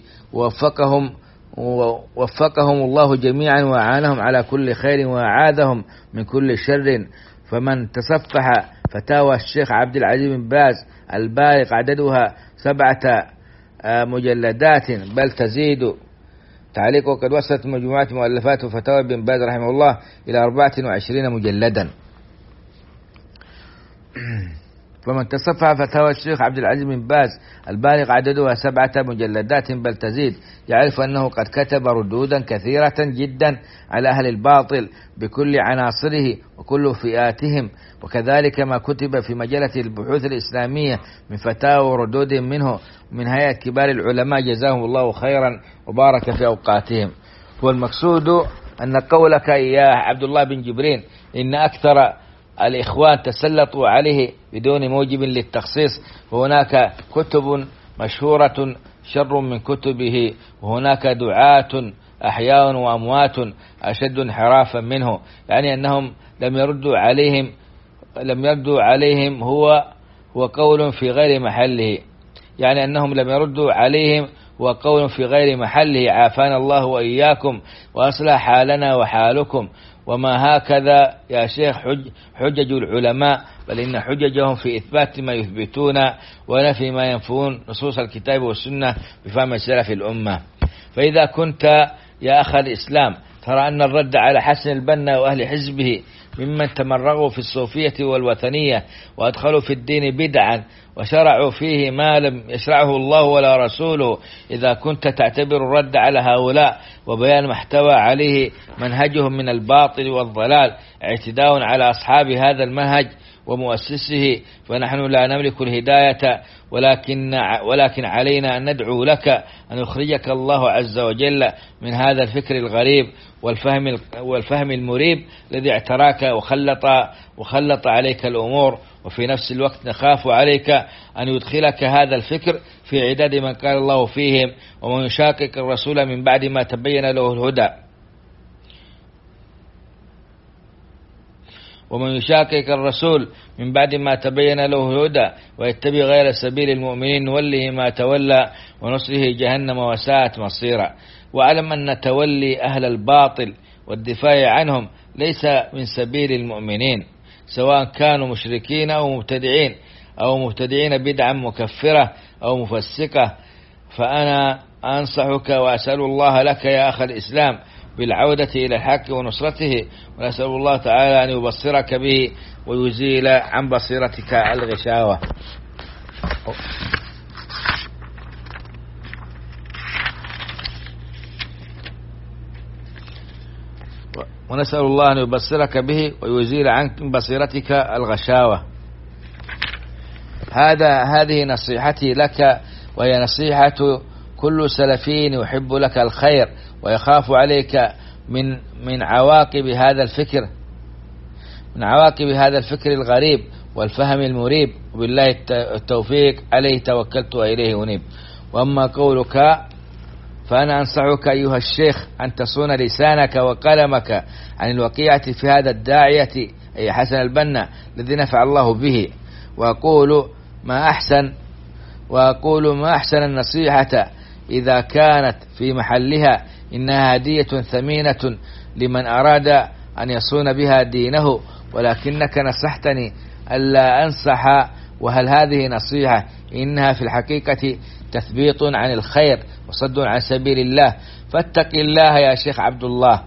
ووفقهم الله جميعا وأعانهم على كل خير وأعاذهم من كل شر. فمن تصفح فتاوى الشيخ عبد العزيز بن باز البالغ عددها 7 مجلدات بل تزيد، تعليق وقد وصلت مجموعة مؤلفات وفتاوى بن باز رحمه الله إلى 24 مجلدا. فمن تصفح فتاوى الشيخ عبد العزيز بن باز البالغ عددها 7 مجلدات بل تزيد يعرف أنه قد كتب ردودا كثيرة جدا على أهل الباطل بكل عناصره وكل فئاتهم، وكذلك ما كتب في مجلة البحوث الإسلامية من فتاوى وردود منه من هيئة كبار العلماء جزاهم الله خيرا وبارك في أوقاتهم. والمقصود أن قولك يا عبد الله بن جبرين إن أكثر الإخوان تسلطوا عليه بدون موجب للتخصيص، وهناك كتب مشهورة شر من كتبه، وهناك دعاة أحياء وأموات أشد انحرافا منه، يعني أنهم لم يردوا عليهم هو قول في غير محله، يعني أنهم لم يردوا عليهم وقول في غير محله، عافانا الله وإياكم وأصلح حالنا وحالكم. وما هكذا يا شيخ حجج العلماء، بل إن حججهم في إثبات ما يثبتون ونفي ما ينفون نصوص الكتاب والسنة بفهم سلف الأمة. فإذا كنت يا أخ الإسلام ترى أن الرد على حسن البنا وأهل حزبه ممن تمرغوا في الصوفية والوثنية وأدخلوا في الدين بدعا وشرعوا فيه ما لم يشرعه الله ولا رسوله، إذا كنت تعتبر الرد على هؤلاء وبيان ما احتوى عليه منهجهم من الباطل والضلال اعتداء على أصحاب هذا المنهج ومؤسسه، فنحن لا نملك الهداية، ولكن علينا أن ندعو لك أن يخرجك الله عز وجل من هذا الفكر الغريب والفهم المريب الذي اعتراك وخلط عليك الأمور، وفي نفس الوقت نخاف عليك أن يدخلك هذا الفكر في عداد من قال الله فيهم ومن يشاقق الرسول من بعد ما تبين له الهدى ويتبع غير سبيل المؤمنين نوله ما تولى ونصره جهنم وساءت مصيرا. واعلم أن تولي أهل الباطل والدفاع عنهم ليس من سبيل المؤمنين، سواء كانوا مشركين أو مبتدعين بدعا مكفرة أو مفسقة. فأنا أنصحك وأسأل الله لك يا أخ الإسلام بالعودة إلى الحق ونصرته، ونسأل الله تعالى أن يبصرك به ويزيل عن بصيرتك الغشاوة. ونسأل الله أن يبصرك به ويزيل عن بصيرتك الغشاوة. هذه نصيحتي لك، وهي نصيحة كل سلفي يحب لك الخير ويخاف عليك من عواقب هذا الفكر الغريب والفهم المريب، وبالله التوفيق عليه توكلت وإليه أنيب. وأما قولك فأنا أنصحك أيها الشيخ أن تصون لسانك وقلمك عن الوقيعة في هذا الداعية أي حسن البنا الذي نفع الله به، وأقول ما أحسن النصيحة إذا كانت في محلها، إنها هدية ثمينة لمن أراد أن يصون بها دينه، ولكنك نصحتني ألا أنصح، وهل هذه نصيحة؟ إنها في الحقيقة تثبيط عن الخير وصد عن سبيل الله. فاتق الله يا شيخ عبد الله،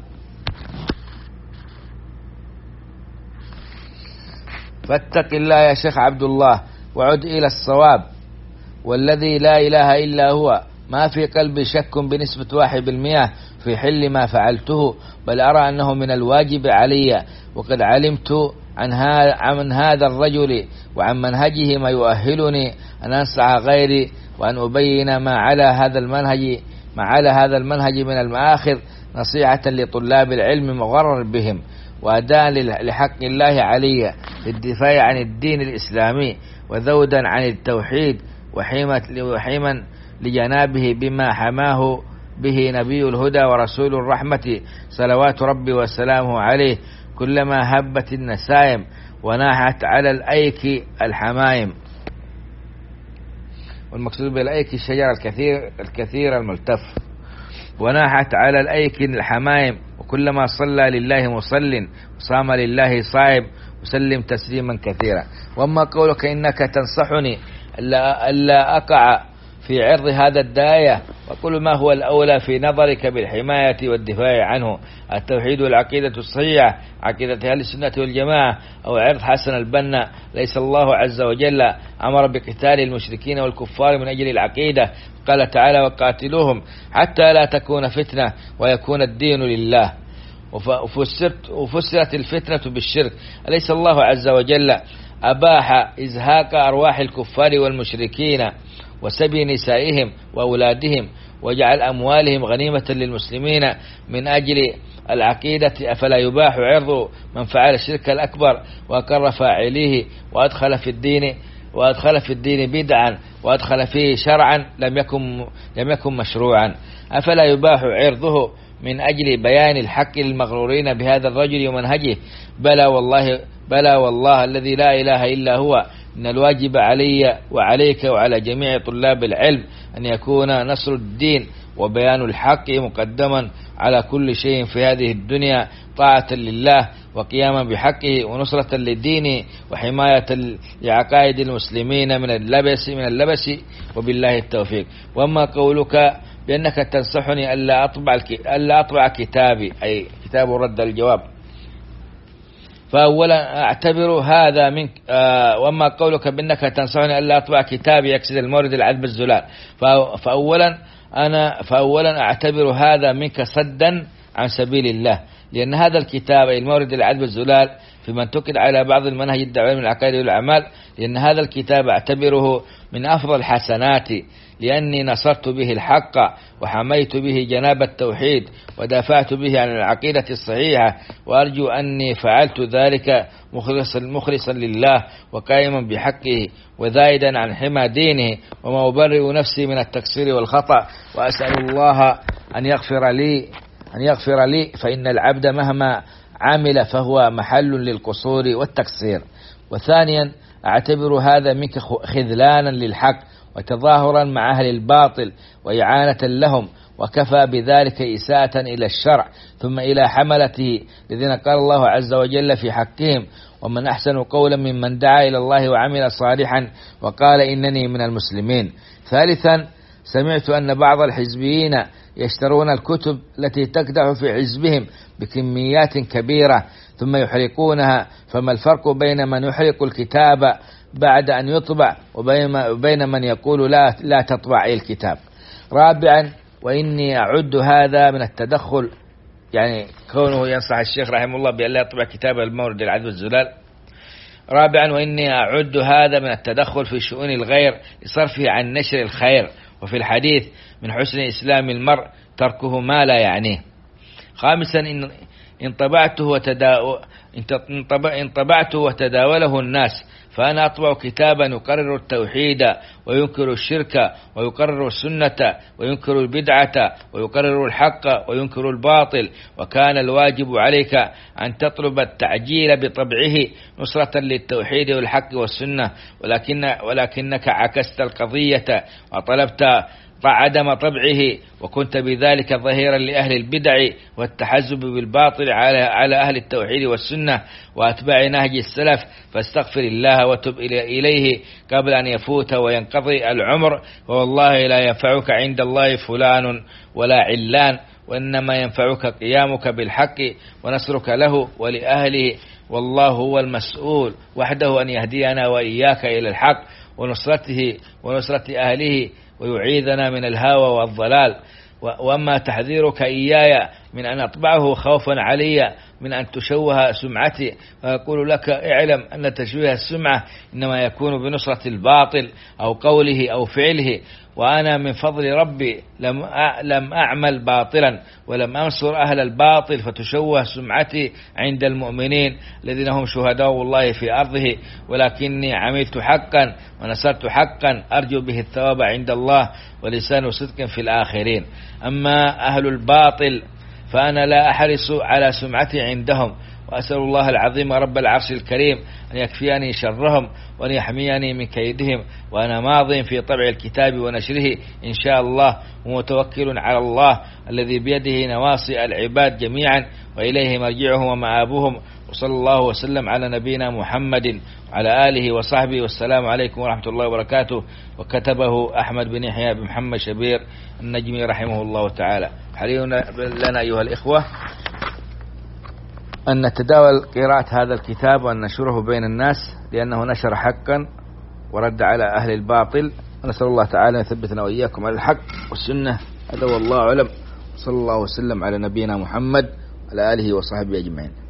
وعد إلى الصواب، والذي لا إله إلا هو، ما في قلبي شك بنسبة 1% في حل ما فعلته، بل أرى أنه من الواجب علي، وقد علمت عن هذا الرجل وعن منهجه ما يؤهلني أن أنصح غيري وأن أبين ما على هذا المنهج من المآخذ نصيحة لطلاب العلم مغرر بهم، وأداء لحق الله علي للدفاع عن الدين الإسلامي، وذودا عن التوحيد، وحيما لجنابه بما حماه به نبي الهدى ورسول الرحمة صلوات ربي وسلامه عليه، كلما هبت النسائم وناحت على الأيك الحمايم. والمقصود بالأيك الشجر الكثير الملتف، وناحت على الأيك الحمايم، وكلما صلى لله مصل وصام لله صائم وسلم تسليما كثيرا. وأما قولك إنك تنصحني ألا أقع في عرض هذا الداعية، وكل ما هو الأولى في نظرك بالحماية والدفاع عنه: التوحيد والعقيدة الصحيحة، عقيدة أهل السنة والجماعة، أو عرض حسن البنا. ليس الله عز وجل أمر بقتال المشركين والكفار من أجل العقيدة، قال تعالى: وقاتلوهم حتى لا تكون فتنة ويكون الدين لله. وفسرت الفتنة بالشرك. أليس الله عز وجل أباح إزهاق أرواح الكفار والمشركين وسبي نسائهم وأولادهم وجعل أموالهم غنيمة للمسلمين من أجل العقيدة؟ أفلا يباح عرض من فعل الشرك الأكبر وأقر فاعليه وأدخل في الدين بدعا وأدخل فيه شرعا لم يكن مشروعا؟ أفلا يباح عرضه من أجل بيان الحق للمغرورين بهذا الرجل ومنهجه؟ بلى والله الذي لا إله إلا هو، إن الواجب علي وعليك وعلى جميع طلاب العلم أن يكون نصر الدين وبيان الحق مقدما على كل شيء في هذه الدنيا، طاعة لله وقياما بحقه ونصرة للدين وحماية لعقائد المسلمين من اللبس وبالله التوفيق. وأما قولك بأنك تنصحني ألا أطبع كتابي، أي كتاب رد الجواب، فأولا أعتبر هذا منك. وأما قولك بأنك تنصحني ألا أطبع كتابي يقصد المورد العذب الزلال، فأولا أعتبر هذا منك صدا عن سبيل الله، لأن هذا الكتاب أي المورد العذب الزلال فيما انتقد على بعض المنهج الدعوي من العقائد والأعمال، لأن هذا الكتاب أعتبره من أفضل الحسنات، لأني نصرت به الحق وحميت به جناب التوحيد ودافعت به عن العقيدة الصحيحة، وأرجو أني فعلت ذلك مخلصا لله وقائما بحقه وزائدا عن حمى دينه، وما أبرئ نفسي من التقصير والخطأ، وأسأل الله أن يغفر لي فإن العبد مهما عمل فهو محل للقصور والتقصير. وثانيا أعتبر هذا منك خذلانا للحق وتظاهرا مع أهل الباطل وإعانة لهم، وكفى بذلك إساءة إلى الشرع ثم إلى حملته، الذين قال الله عز وجل في حقهم: ومن أحسن قولا ممن دعا إلى الله وعمل صالحا وقال إنني من المسلمين. ثالثا سمعت أن بعض الحزبيين يشترون الكتب التي تقدح في حزبهم بكميات كبيرة ثم يحرقونها، فما الفرق بين من يحرق الكتاب بعد أن يطبع وبين من يقول لا تطبع الكتاب؟ رابعا وإني أعد هذا من التدخل، يعني كونه ينصح الشيخ رحمه الله بأن لا يطبع كتاب المورد العذب الزلال. رابعا وإني أعد هذا من التدخل في شؤون الغير لصرفه عن نشر الخير، وفي الحديث من حسن إسلام المرء تركه ما لا يعنيه. خامسا إن طبعته وتداوله الناس فأنا أطبع كتابا يقرر التوحيد وينكر الشرك ويقرر السنة وينكر البدعة ويقرر الحق وينكر الباطل، وكان الواجب عليك أن تطلب التعجيل بطبعه نصرة للتوحيد والحق والسنة، ولكنك عكست القضية وطلبت عدم طبعه، وكنت بذلك ظهيرا لأهل البدع والتحزب بالباطل على أهل التوحيد والسنة وأتباع نهج السلف، فاستغفر الله وتب إليه قبل أن يفوت وينقضي العمر، والله لا ينفعك عند الله فلان ولا علان، وإنما ينفعك قيامك بالحق ونصرك له ولأهله، والله هو المسؤول وحده أن يهدينا وإياك إلى الحق ونصرة أهله ويعيذنا من الهوى والضلال. وأما تحذيرك إياي من أن أطبعه خوفا علي من أن تشوه سمعتي، فأقول لك اعلم أن تشويه السمعة إنما يكون بنصرة الباطل أو قوله أو فعله، وأنا من فضل ربي لم أعمل باطلا ولم أنصر أهل الباطل فتشوه سمعتي عند المؤمنين الذين هم شهداء الله في أرضه، ولكني عملت حقا ونصرت حقا أرجو به الثواب عند الله ولسان صدق في الآخرين. أما أهل الباطل فأنا لا أحرص على سمعتي عندهم، وأسأل الله العظيم رب العرش الكريم أن يكفيني شرهم وأن يحميني من كيدهم، وأنا ماض في طبع الكتاب ونشره إن شاء الله، ومتوكل على الله الذي بيده نواصي العباد جميعا وإليه مرجعهم ومآبهم. وصلى الله وسلم على نبينا محمد وعلى آله وصحبه، والسلام عليكم ورحمة الله وبركاته. وكتبه أحمد بن يحيى بن محمد شبير النجمي رحمه الله تعالى. حري لنا أيها الإخوة أن نتداول قراءة هذا الكتاب وأن نشره بين الناس، لأنه نشر حقا ورد على أهل الباطل. ونسأل الله تعالى أن يثبتنا وإياكم على الحق والسنة. هذا والله أعلم. صلى الله وسلم على نبينا محمد وعلى آله وصحبه أجمعين.